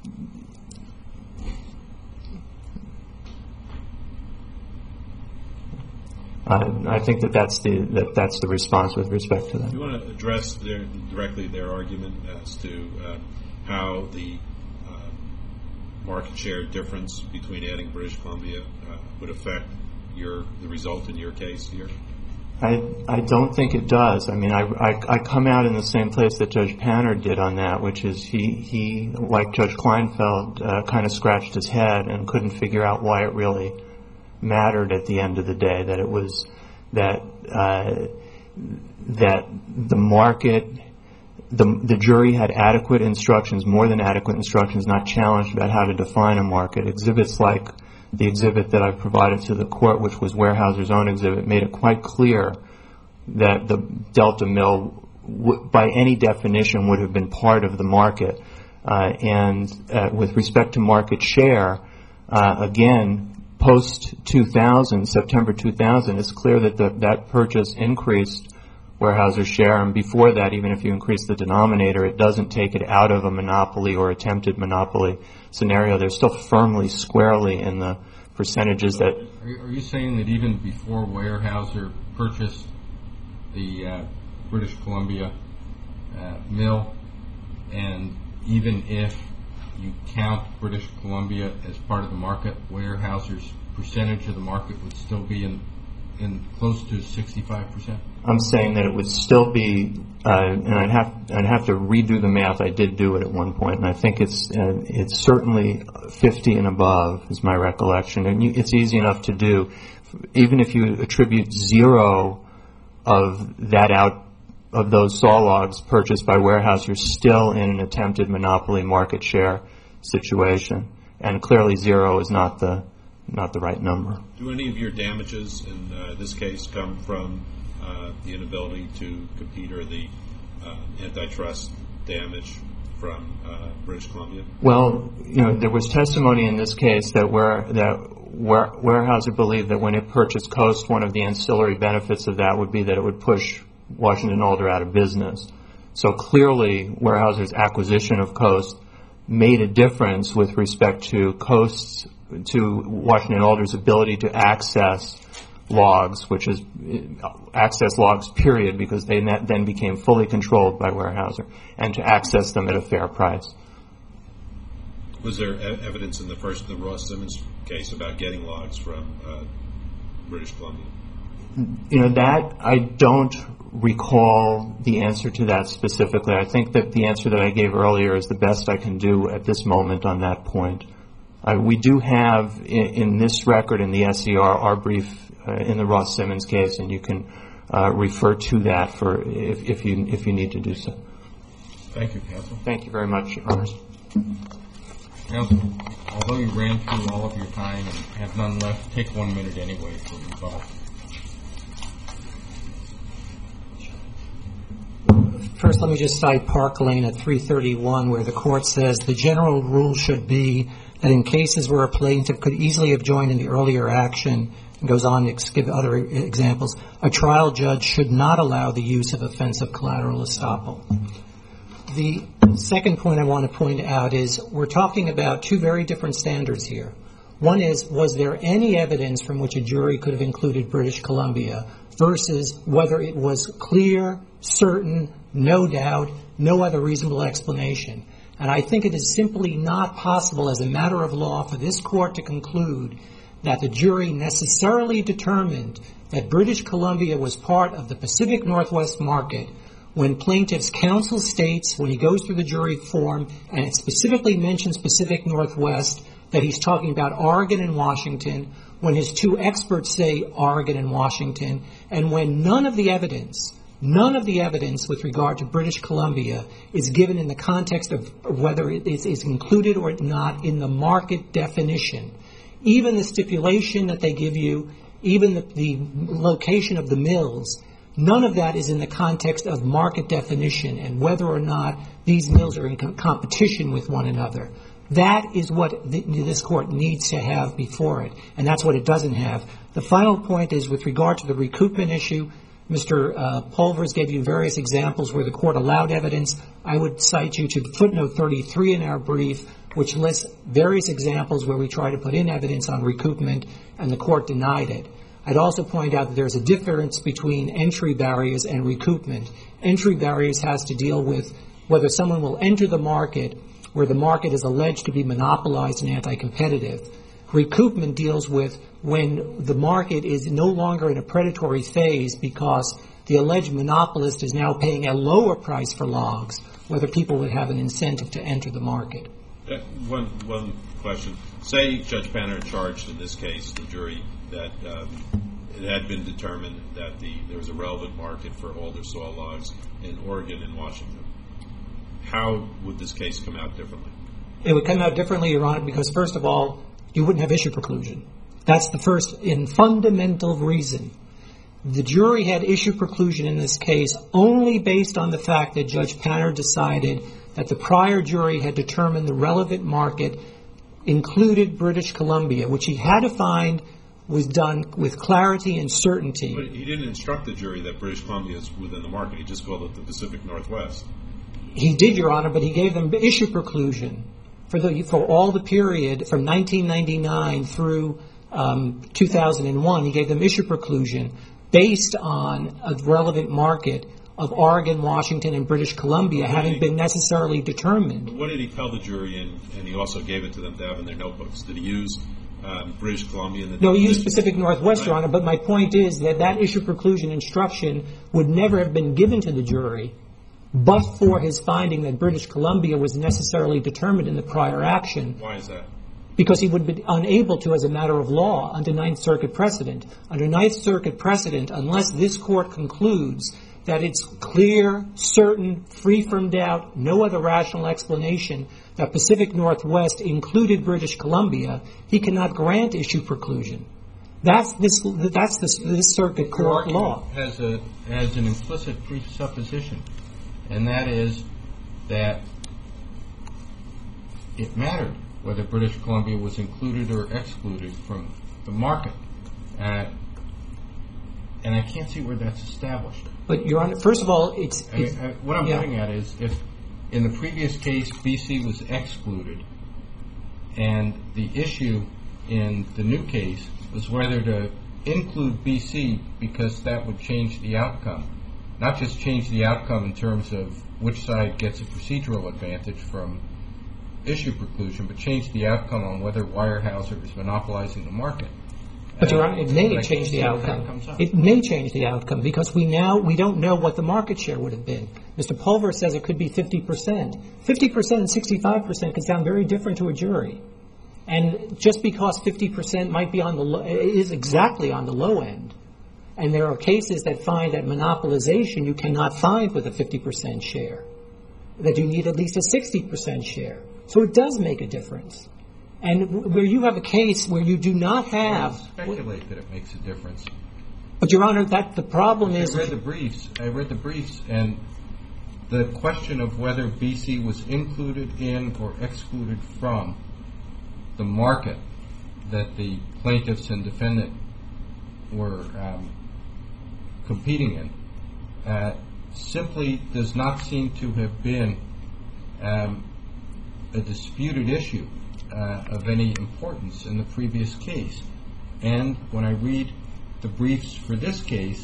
uh, I think that that's the that that's the response with respect to that. Do you want to address their, directly their argument as to uh, how the market share difference between adding British Columbia uh, would affect your the result in your case here? I I don't think it does. I mean, I, I, I come out in the same place that Judge Panner did on that, which is he, he like Judge Kleinfeld, uh, kind of scratched his head and couldn't figure out why it really mattered at the end of the day, that it was that uh, that the market, The, the jury had adequate instructions, more than adequate instructions, not challenged about how to define a market. Exhibits like the exhibit that I provided to the court, which was Weyerhaeuser's own exhibit, made it quite clear that the Delta Mill, w- by any definition, would have been part of the market. Uh, and uh, with respect to market share, uh, again, post two thousand, September two thousand, it's clear that the, that purchase increased Weyerhaeuser's share. And before that, even if you increase the denominator, it doesn't take it out of a monopoly or attempted monopoly scenario. They're still firmly, squarely in the percentages that... Are you, are you saying that even before Weyerhaeuser purchased the uh, British Columbia uh, mill, and even if you count British Columbia as part of the market, Weyerhaeuser's percentage of the market would still be in, in close to sixty-five percent? I'm saying that it would still be, uh, and I'd have I'd have to redo the math. I did do it at one point, and I think it's uh, it's certainly fifty and above is my recollection, and you, it's easy enough to do. Even if you attribute zero of that out of those saw logs purchased by Weyerhaeuser, you're still in an attempted monopoly market share situation, and clearly zero is not the not the right number. Do any of your damages in uh, this case come from uh, the inability to compete or the uh, antitrust damage from uh, British Columbia? Well, you know, there was testimony in this case that where that where Weyerhaeuser believed that when it purchased Coast, one of the ancillary benefits of that would be that it would push Washington Alder out of business. So clearly, Weyerhaeuser's acquisition of Coast made a difference with respect to Coast's, to Washington Alder's ability to access logs, which is access logs, period, because they then became fully controlled by Weyerhaeuser, and to access them at a fair price. Was there e- evidence in the first, the Ross Simmons case about getting logs from uh, British Columbia? You know, that I don't recall the answer to that specifically. I think that the answer that I gave earlier is the best I can do at this moment on that point. Uh, we do have in, in this record in the S E R our brief uh, in the Ross Simmons case, and you can uh, refer to that for if, if you if you need to do so. Thank you, counsel. Thank you very much, Your Honors. Counsel, although you ran through all of your time and have none left, take one minute anyway for rebuttal. First, let me just cite Park Lane at three thirty-one, where the court says the general rule should be that in cases where a plaintiff could easily have joined in the earlier action, and goes on to give other examples, a trial judge should not allow the use of offensive collateral estoppel. The second point I want to point out is we're talking about two very different standards here. One is, was there any evidence from which a jury could have included British Columbia versus whether it was clear, certain, no doubt, no other reasonable explanation. And I think it is simply not possible as a matter of law for this court to conclude that the jury necessarily determined that British Columbia was part of the Pacific Northwest market when plaintiff's counsel states, when he goes through the jury form, and it specifically mentions Pacific Northwest, that he's talking about Oregon and Washington, when his two experts say Oregon and Washington, and when none of the evidence, none of the evidence with regard to British Columbia is given in the context of whether it is, is included or not in the market definition. Even the stipulation that they give you, even the, the location of the mills, none of that is in the context of market definition and whether or not these mills are in com- competition with one another. That is what the, this court needs to have before it, and that's what it doesn't have. The final point is with regard to the recoupment issue. Mister Uh, Pulvers gave you various examples where the court allowed evidence. I would cite you to footnote thirty-three in our brief, which lists various examples where we try to put in evidence on recoupment, and the court denied it. I'd also point out that there's a difference between entry barriers and recoupment. Entry barriers has to deal with whether someone will enter the market where the market is alleged to be monopolized and anti-competitive. Recoupment deals with when the market is no longer in a predatory phase because the alleged monopolist is now paying a lower price for logs, whether people would have an incentive to enter the market. Uh, one, one question. Say Judge Panner charged in this case the jury that um, it had been determined that the, there was a relevant market for Alder saw logs in Oregon and Washington. How would this case come out differently? It would come out differently, Your Honor, because first of all, you wouldn't have issue preclusion. That's the first and fundamental reason. The jury had issue preclusion in this case only based on the fact that Judge Panner decided that the prior jury had determined the relevant market included British Columbia, which he had to find was done with clarity and certainty. But he didn't instruct the jury that British Columbia is within the market. He just called it the Pacific Northwest. He did, Your Honor, but he gave them issue preclusion for the for all the period from nineteen ninety-nine through um, two thousand one. He gave them issue preclusion based on a relevant market of Oregon, Washington, and British Columbia having he, been necessarily determined. What did he tell the jury, and, and he also gave it to them to have in their notebooks? Did he use um, British Columbia? In the no, he used Pacific Northwest, right. Your Honor, but my point is that that issue preclusion instruction would never have been given to the jury but for his finding that British Columbia was necessarily determined in the prior action. Why is that? Because he would be unable to as a matter of law under Ninth Circuit precedent. Under Ninth Circuit precedent, unless this court concludes that it's clear, certain, free from doubt, no other rational explanation that Pacific Northwest included British Columbia, he cannot grant issue preclusion. That's this. That's this, this circuit court law. Has a has an implicit presupposition, and that is that it mattered whether British Columbia was included or excluded from the market, uh, and I can't see where that's established. But, Your Honor, first of all, it's... I mean, it's I, what I'm yeah. getting at is if in the previous case B C was excluded and the issue in the new case was whether to include B C because that would change the outcome, not just change the outcome in terms of which side gets a procedural advantage from issue preclusion, but change the outcome on whether Weyerhaeuser is monopolizing the market. But, Your Honor, it may change the outcome. It may change the outcome because we now we don't know what the market share would have been. Mister Pulver says it could be fifty percent. fifty percent and sixty-five percent could sound very different to a jury. And just because fifty percent might be on the low, is exactly on the low end, and there are cases that find that monopolization you cannot find with a fifty percent share, that you need at least a sixty percent share. So it does make a difference. And where you have a case where you do not have... I speculate that it makes a difference. But, Your Honor, that the problem is... I read the briefs. I read the briefs, and the question of whether B C was included in or excluded from the market that the plaintiffs and defendant were um, competing in uh, simply does not seem to have been um, a disputed issue uh, of any importance in the previous case. And when I read the briefs for this case,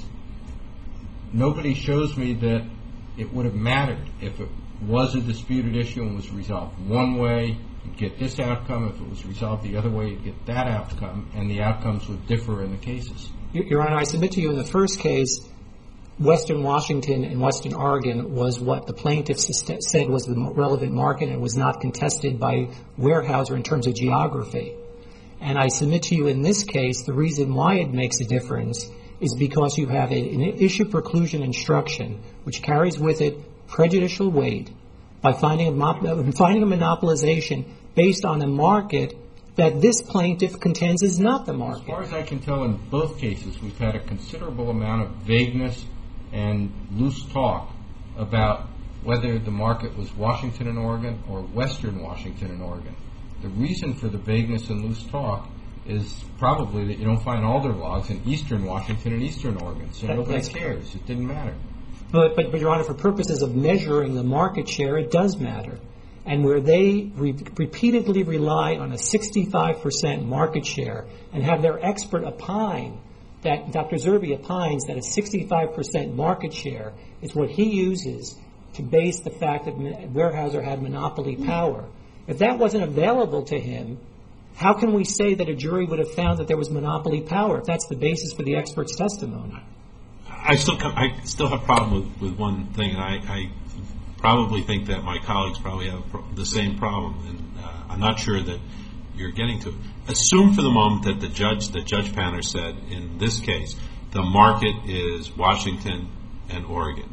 nobody shows me that it would have mattered if it was a disputed issue and was resolved one way, you'd get this outcome. If it was resolved the other way, you'd get that outcome, and the outcomes would differ in the cases. Your Honor, I submit to you in the first case, Western Washington and Western Oregon was what the plaintiffs said was the relevant market and was not contested by Weyerhaeuser in terms of geography. And I submit to you in this case, the reason why it makes a difference is because you have a, an issue preclusion instruction which carries with it prejudicial weight by finding a, finding a monopolization based on a market that this plaintiff contends is not the market. As far as I can tell, in both cases, we've had a considerable amount of vagueness and loose talk about whether the market was Washington and Oregon or Western Washington and Oregon. The reason for the vagueness and loose talk is probably that you don't find alder logs in Eastern Washington and Eastern Oregon, so that, nobody cares. It didn't matter. But, but, but, Your Honor, for purposes of measuring the market share, it does matter. And where they re- repeatedly rely on a sixty-five percent market share and have their expert opine that Doctor Zerbe opines that a sixty-five percent market share is what he uses to base the fact that Weyerhaeuser had monopoly power. If that wasn't available to him, how can we say that a jury would have found that there was monopoly power if that's the basis for the expert's testimony? I still come, I still have a problem with, with one thing, and I, I probably think that my colleagues probably have the same problem, and uh, I'm not sure that you're getting to it. Assume for the moment that the judge, that Judge Panner said in this case, the market is Washington and Oregon.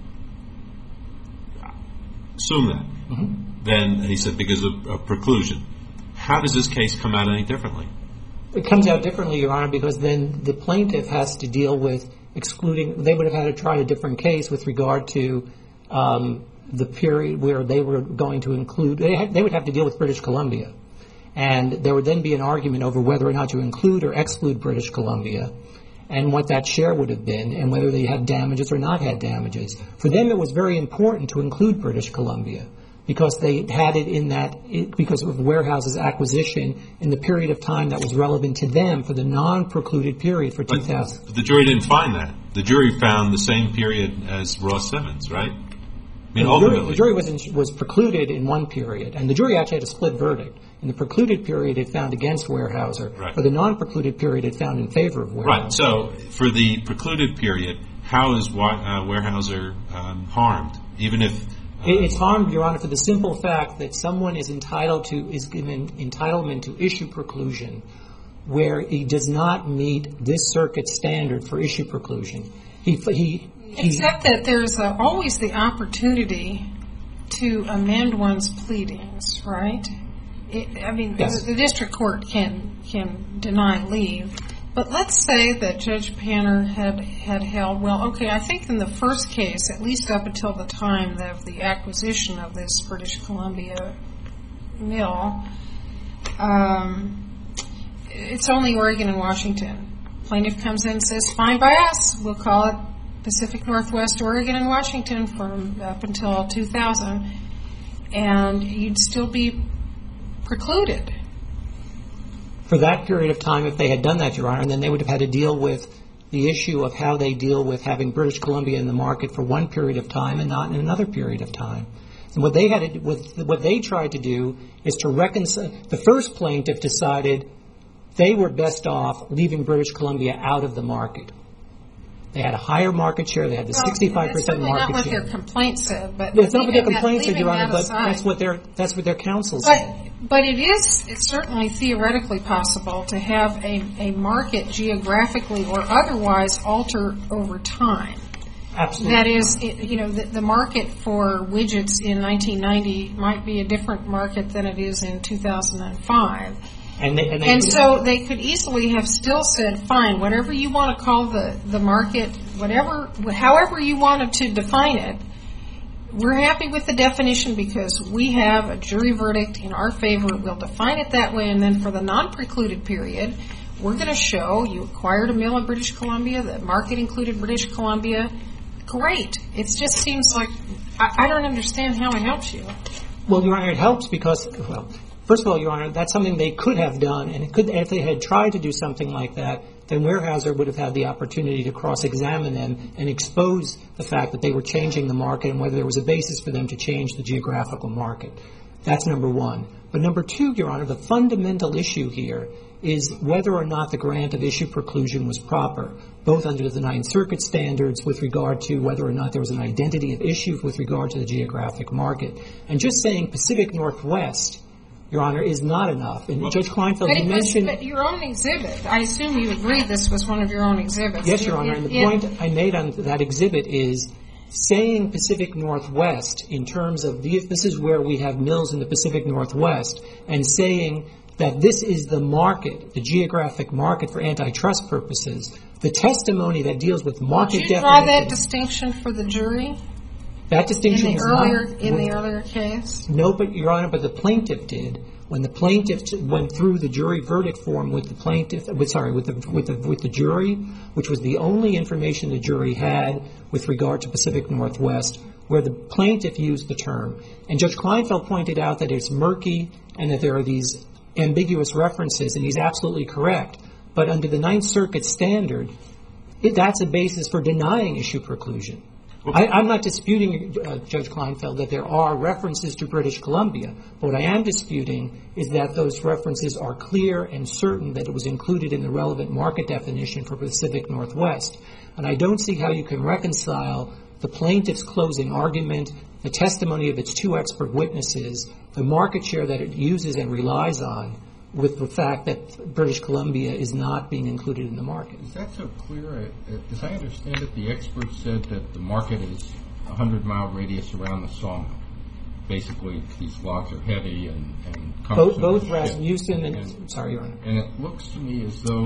Assume that. Mm-hmm. Then he said because of, of preclusion. How does this case come out any differently? It comes out differently, Your Honor, because then the plaintiff has to deal with excluding. They would have had to try a different case with regard to um, the period where they were going to include. They, had, they would have to deal with British Columbia. And there would then be an argument over whether or not to include or exclude British Columbia and what that share would have been and whether they had damages or not had damages. For them, it was very important to include British Columbia because they had it in that, it, because of Warehouse's acquisition in the period of time that was relevant to them for the non-precluded period for two thousand. But the jury didn't find that. The jury found the same period as Ross Simmons, right? I mean, the ultimately. jury, the jury was, in, was precluded in one period, and the jury actually had a split verdict. In the precluded period, it found against Weyerhaeuser. Right. For the non-precluded period, it found in favor of Weyerhaeuser. Right. So for the precluded period, how is uh, Weyerhaeuser um, harmed? Even if uh, it's harmed, Your Honor, for the simple fact that someone is entitled to is given entitlement to issue preclusion, where he does not meet this circuit standard for issue preclusion. He he. he Except that there's uh, always the opportunity to amend one's pleadings, right? It, I mean, yes. the, the district court can can deny leave, but let's say that Judge Panner had had held, well, okay, I think in the first case, at least up until the time of the acquisition of this British Columbia mill, um, it's only Oregon and Washington. Plaintiff comes in and says, fine by us, we'll call it Pacific Northwest, Oregon, and Washington from up until two thousand, and you'd still be precluded. For that period of time, if they had done that, Your Honor, then they would have had to deal with the issue of how they deal with having British Columbia in the market for one period of time and not in another period of time. And what they had to, what, what they tried to do is to reconcile. The first plaintiff decided they were best off leaving British Columbia out of the market. They had a higher market share. They had the well, sixty-five percent market not what share. their complaint said, but That's not what their complaint said, leaving Your Honor, that but aside. that's what their that's what their counsel But, said. but it is it's certainly theoretically possible to have a, a market geographically or otherwise alter over time. Absolutely. That is, it, you know, the, the market for widgets in nineteen ninety might be a different market than it is in two thousand five. And, they, and, they And so they could easily have still said, fine, whatever you want to call the, the market, whatever, however you wanted to define it, we're happy with the definition because we have a jury verdict in our favor. We'll define it that way. And then for the non-precluded period, we're going to show you acquired a mill in British Columbia, the market included British Columbia. Great. It just seems like, I, I don't understand how it helps you. Well, Your Honor, it helps because, well, first of all, Your Honor, that's something they could have done, and it could, if they had tried to do something like that, then Weyerhaeuser would have had the opportunity to cross-examine them and expose the fact that they were changing the market and whether there was a basis for them to change the geographical market. That's number one. But number two, Your Honor, the fundamental issue here is whether or not the grant of issue preclusion was proper, both under the Ninth Circuit standards with regard to whether or not there was an identity of issue with regard to the geographic market. And just saying Pacific Northwest, Your Honor, is not enough. And Judge Kleinfeld, But you it was mentioned... but your own exhibit. I assume you agree this was one of your own exhibits. Yes, Your Honor, It- and the it- point I made on that exhibit is saying Pacific Northwest in terms of the, this is where we have mills in the Pacific Northwest, and saying that this is the market, the geographic market for antitrust purposes, the testimony that deals with market Did you draw that definition, distinction for the jury that distinction in the is earlier not... in the earlier case? No, but, Your Honor, but the plaintiff did. When the plaintiff t- went through the jury verdict form with the plaintiff, with, sorry, with the, with the with the jury, which was the only information the jury had with regard to Pacific Northwest, where the plaintiff used the term. And Judge Kleinfeld pointed out that it's murky and that there are these ambiguous references, and he's absolutely correct. But under the Ninth Circuit standard, it, that's a basis for denying issue preclusion. I, I'm not disputing, uh, Judge Kleinfeld, that there are references to British Columbia. But what I am disputing is that those references are clear and certain that it was included in the relevant market definition for Pacific Northwest. And I don't see how you can reconcile the plaintiff's closing argument, the testimony of its two expert witnesses, the market share that it uses and relies on, with the fact that British Columbia is not being included in the market. Is that so clear? As I understand it, the experts said that the market is a hundred-mile radius around the sawmill. Basically, these logs are heavy and, and Both, cumbersome. both as Rasmussen and, and, sorry, Your Honor. and it looks to me as though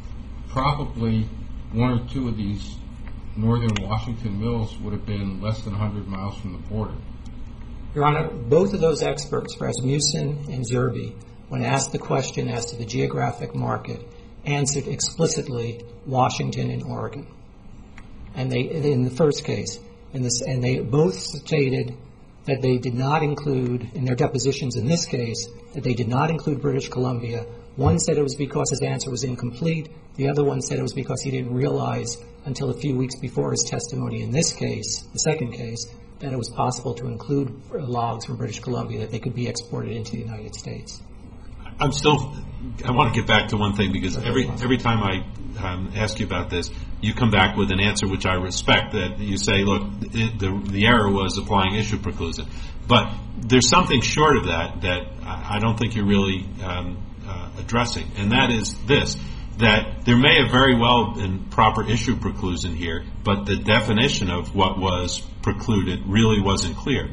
probably one or two of these northern Washington mills would have been less than a hundred miles from the border. Your Honor, both of those experts, Rasmussen and Zerbe, when asked the question as to the geographic market, answered explicitly Washington and Oregon. And they, in the first case, in this, and they both stated that they did not include, in their depositions in this case, that they did not include British Columbia. One said it was because his answer was incomplete. The other one said it was because he didn't realize until a few weeks before his testimony in this case, the second case, that it was possible to include logs from British Columbia, that they could be exported into the United States. I'm still, I want to get back to one thing, because every every time I um, ask you about this, you come back with an answer which I respect, that you say, look, it, the the error was applying issue preclusion. But there's something short of that that I don't think you're really um, uh, addressing, and that is this, that there may have very well been proper issue preclusion here, but the definition of what was precluded really wasn't clear.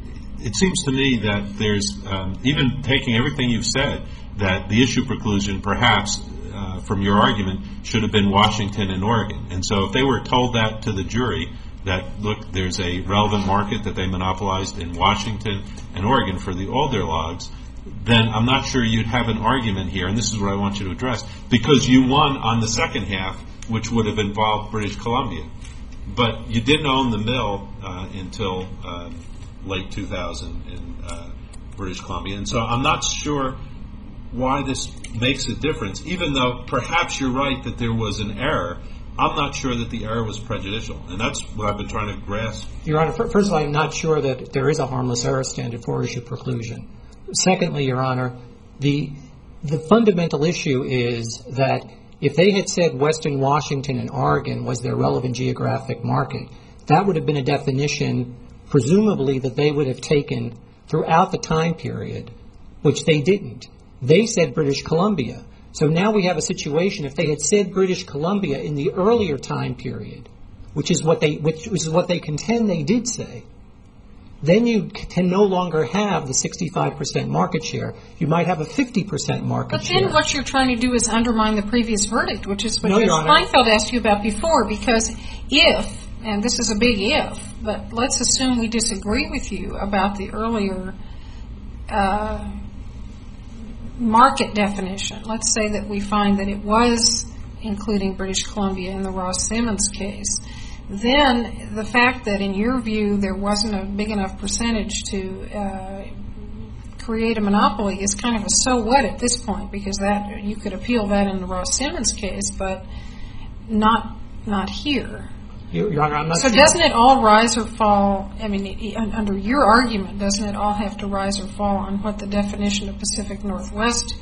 It seems to me that there's, um, even taking everything you've said, that the issue preclusion perhaps, uh, from your argument, should have been Washington and Oregon. And so if they were told that to the jury, that, look, there's a relevant market that they monopolized in Washington and Oregon for the older logs, then I'm not sure you'd have an argument here, and this is what I want you to address, because you won on the second half, which would have involved British Columbia. But you didn't own the mill uh, until uh, late two thousand in uh, British Columbia, and so I'm not sure why this makes a difference, even though perhaps you're right that there was an error. I'm not sure that the error was prejudicial, and that's what I've been trying to grasp. Your Honor, first of all, I'm not sure that there is a harmless error standard for issue preclusion. Secondly, Your Honor, the the fundamental issue is that if they had said Western Washington and Oregon was their relevant geographic market, that would have been a definition, presumably, that they would have taken throughout the time period, which they didn't. They said British Columbia. So now we have a situation, if they had said British Columbia in the earlier time period, which is what they which is what they contend they did say, then you can no longer have the sixty-five percent market share. You might have a fifty percent market but share. But then what you're trying to do is undermine the previous verdict, which is what no, Judge Kleinfeld asked you about before, because if, and this is a big if, but let's assume we disagree with you about the earlier uh, market definition. Let's say that we find that it was including British Columbia in the Ross Simmons case. Then the fact that, in your view, there wasn't a big enough percentage to uh, create a monopoly is kind of a so what at this point, because that you could appeal that in the Ross Simmons case, but not not here. Your, Your Honor, I'm not so saying doesn't it all rise or fall, I mean, under your argument, doesn't it all have to rise or fall on what the definition of Pacific Northwest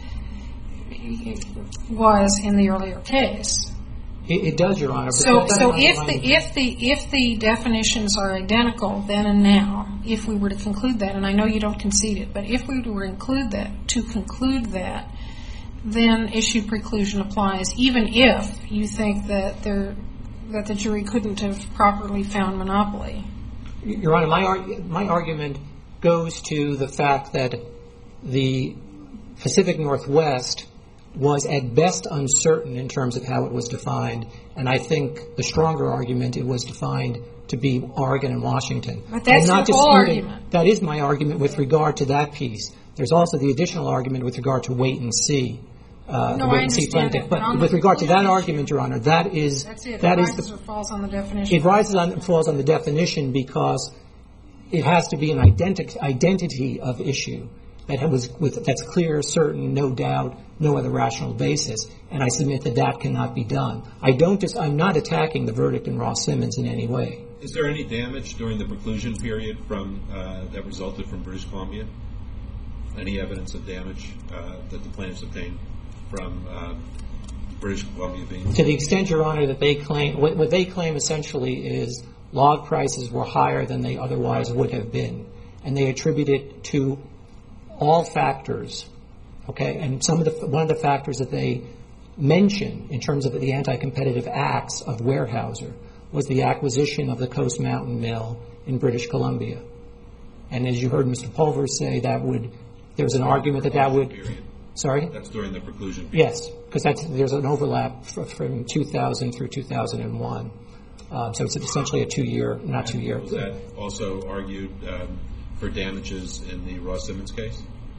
was in the earlier case? It, it does, Your Honor. But So, that's so not if my- the if the if the definitions are identical then and now, if we were to conclude that, and I know you don't concede it, but if we were to include that to conclude that, then issue preclusion applies, even if you think that there that the jury couldn't have properly found monopoly. Your Honor, my arg- my argument goes to the fact that the Pacific Northwest was at best uncertain in terms of how it was defined, and I think the stronger argument, it was defined to be Oregon and Washington. But that's I'm not your whole disputing- argument. That is my argument with regard to that piece. There's also the additional argument with regard to wait and see. Uh, No, the wait I and see understand plaintiff. that, but on with the regard to that preclusion argument, Your Honor, that is That's it. that it is rises the or falls on the definition. it rises on falls on the definition because it has to be an identi- identity of issue that was with that's clear, certain, no doubt, no other rational basis, and I submit that that cannot be done. I don't just I'm not attacking the verdict in Ross Simmons in any way. Is there any damage during the preclusion period from uh, that resulted from British Columbia? Any evidence of damage uh, that the plaintiffs obtained from uh, British Columbia being? To the extent, Your Honor, that they claim what, what they claim essentially is log prices were higher than they otherwise would have been, and they attribute it to all factors. Okay, and some of the one of the factors that they mention in terms of the anti-competitive acts of Weyerhaeuser was the acquisition of the Coast Mountain Mill in British Columbia. And as you heard Mister Pulver say, that would there was an argument that that would. Period. Sorry? That's during the preclusion period. Yes, because that's, there's an overlap fr- from two thousand through two thousand one. Um, so it's essentially a two-year, not two-year. Was that also argued um, for damages in the Ross Simmons case?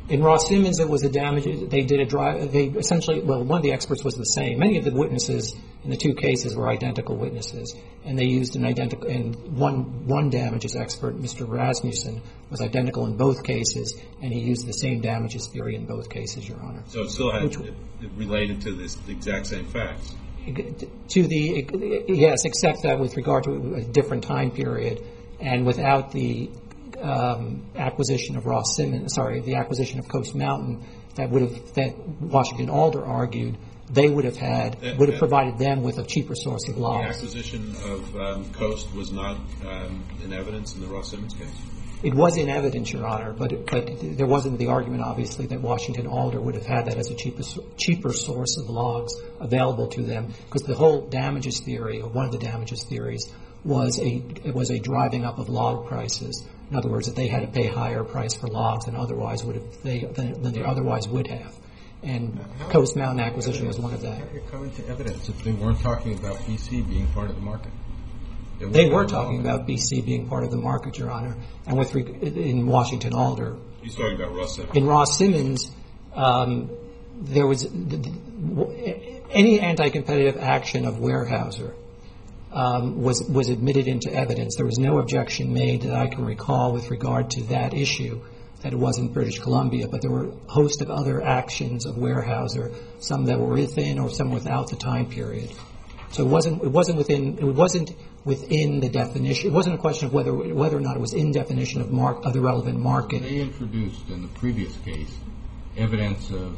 In Ross Simmons, it was a damage. They did a drive. They essentially, well, one of the experts was the same. Many of the witnesses in the two cases were identical witnesses, and they used an identical. And one one damages expert, Mister Rasmussen, was identical in both cases, and he used the same damages theory in both cases, Your Honor. So it still had Which, it, it related to this the exact same facts. To the yes, except that with regard to a different time period, and without the um, acquisition of Ross Simmons, sorry, the acquisition of Coast Mountain, that would have that Washington Alder argued they would have had that, would have that, provided them with a cheaper source of logs. The acquisition of um, Coast was not um, in evidence in the Ross Simmons case. It was in evidence, Your Honor, but but there wasn't the argument, obviously, that Washington Alder would have had that as a cheaper cheaper source of logs available to them, because the whole damages theory, or one of the damages theories, was a it was a driving up of log prices. In other words, that they had to pay higher price for logs than otherwise would have they than, than they otherwise would have, and How Coast Mountain acquisition was one of that. How do you come into evidence if they weren't talking about B C being part of the market? They were talking about B C being part of the market, Your Honor, and with reg- in Washington Alder. He's talking about Ross Simmons. In Ross Simmons, um, there was any anti-competitive action of Weyerhaeuser um, was was admitted into evidence. There was no objection made that I can recall with regard to that issue, that it wasn't British Columbia, but there were a host of other actions of Weyerhaeuser, some that were within or some without the time period. So it wasn't it wasn't within it wasn't within the definition. It wasn't a question of whether whether or not it was in definition of mark of the relevant market. They introduced in the previous case evidence of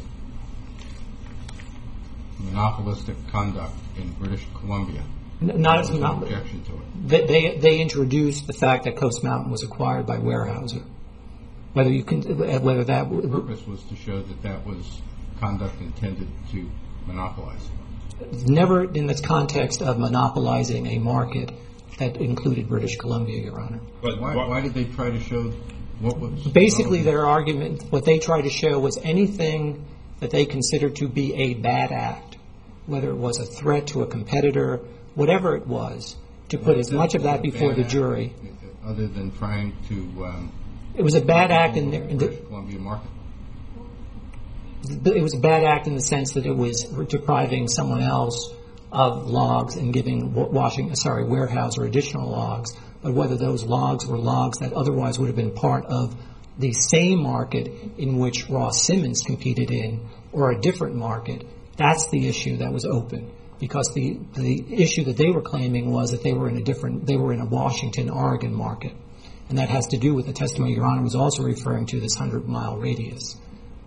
monopolistic conduct in British Columbia. N- not as There was no not objection to it. they, they they introduced the fact that Coast Mountain was acquired by Weyerhaeuser. Whether you can whether that The purpose was to show that that was conduct intended to monopolize. never in this context of monopolizing a market that included British Columbia, Your Honor. But Why, why- why did they try to show what was Basically, relevant? their argument, what they tried to show was anything that they considered to be a bad act, whether it was a threat to a competitor, whatever it was, to put as much of that before the Bad jury. act, other than trying to um, It was a bad act in, their, in British the, Columbia market. it was a bad act in the sense that it was depriving someone else of logs and giving Washington, sorry, Weyerhaeuser additional logs, but whether those logs were logs that otherwise would have been part of the same market in which Ross Simmons competed in, or a different market, that's the issue that was open. Because the, the issue that they were claiming was that they were in a different, they were in a Washington, Oregon market. And that has to do with the testimony Your Honor was also referring to, this hundred mile radius.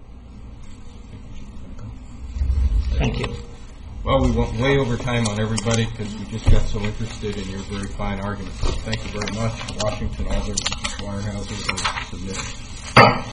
Thank you. Well, we went way over time on everybody because we just got so interested in your very fine argument. Thank you very much. Washington, Alder, Weyerhaeuser, submitted.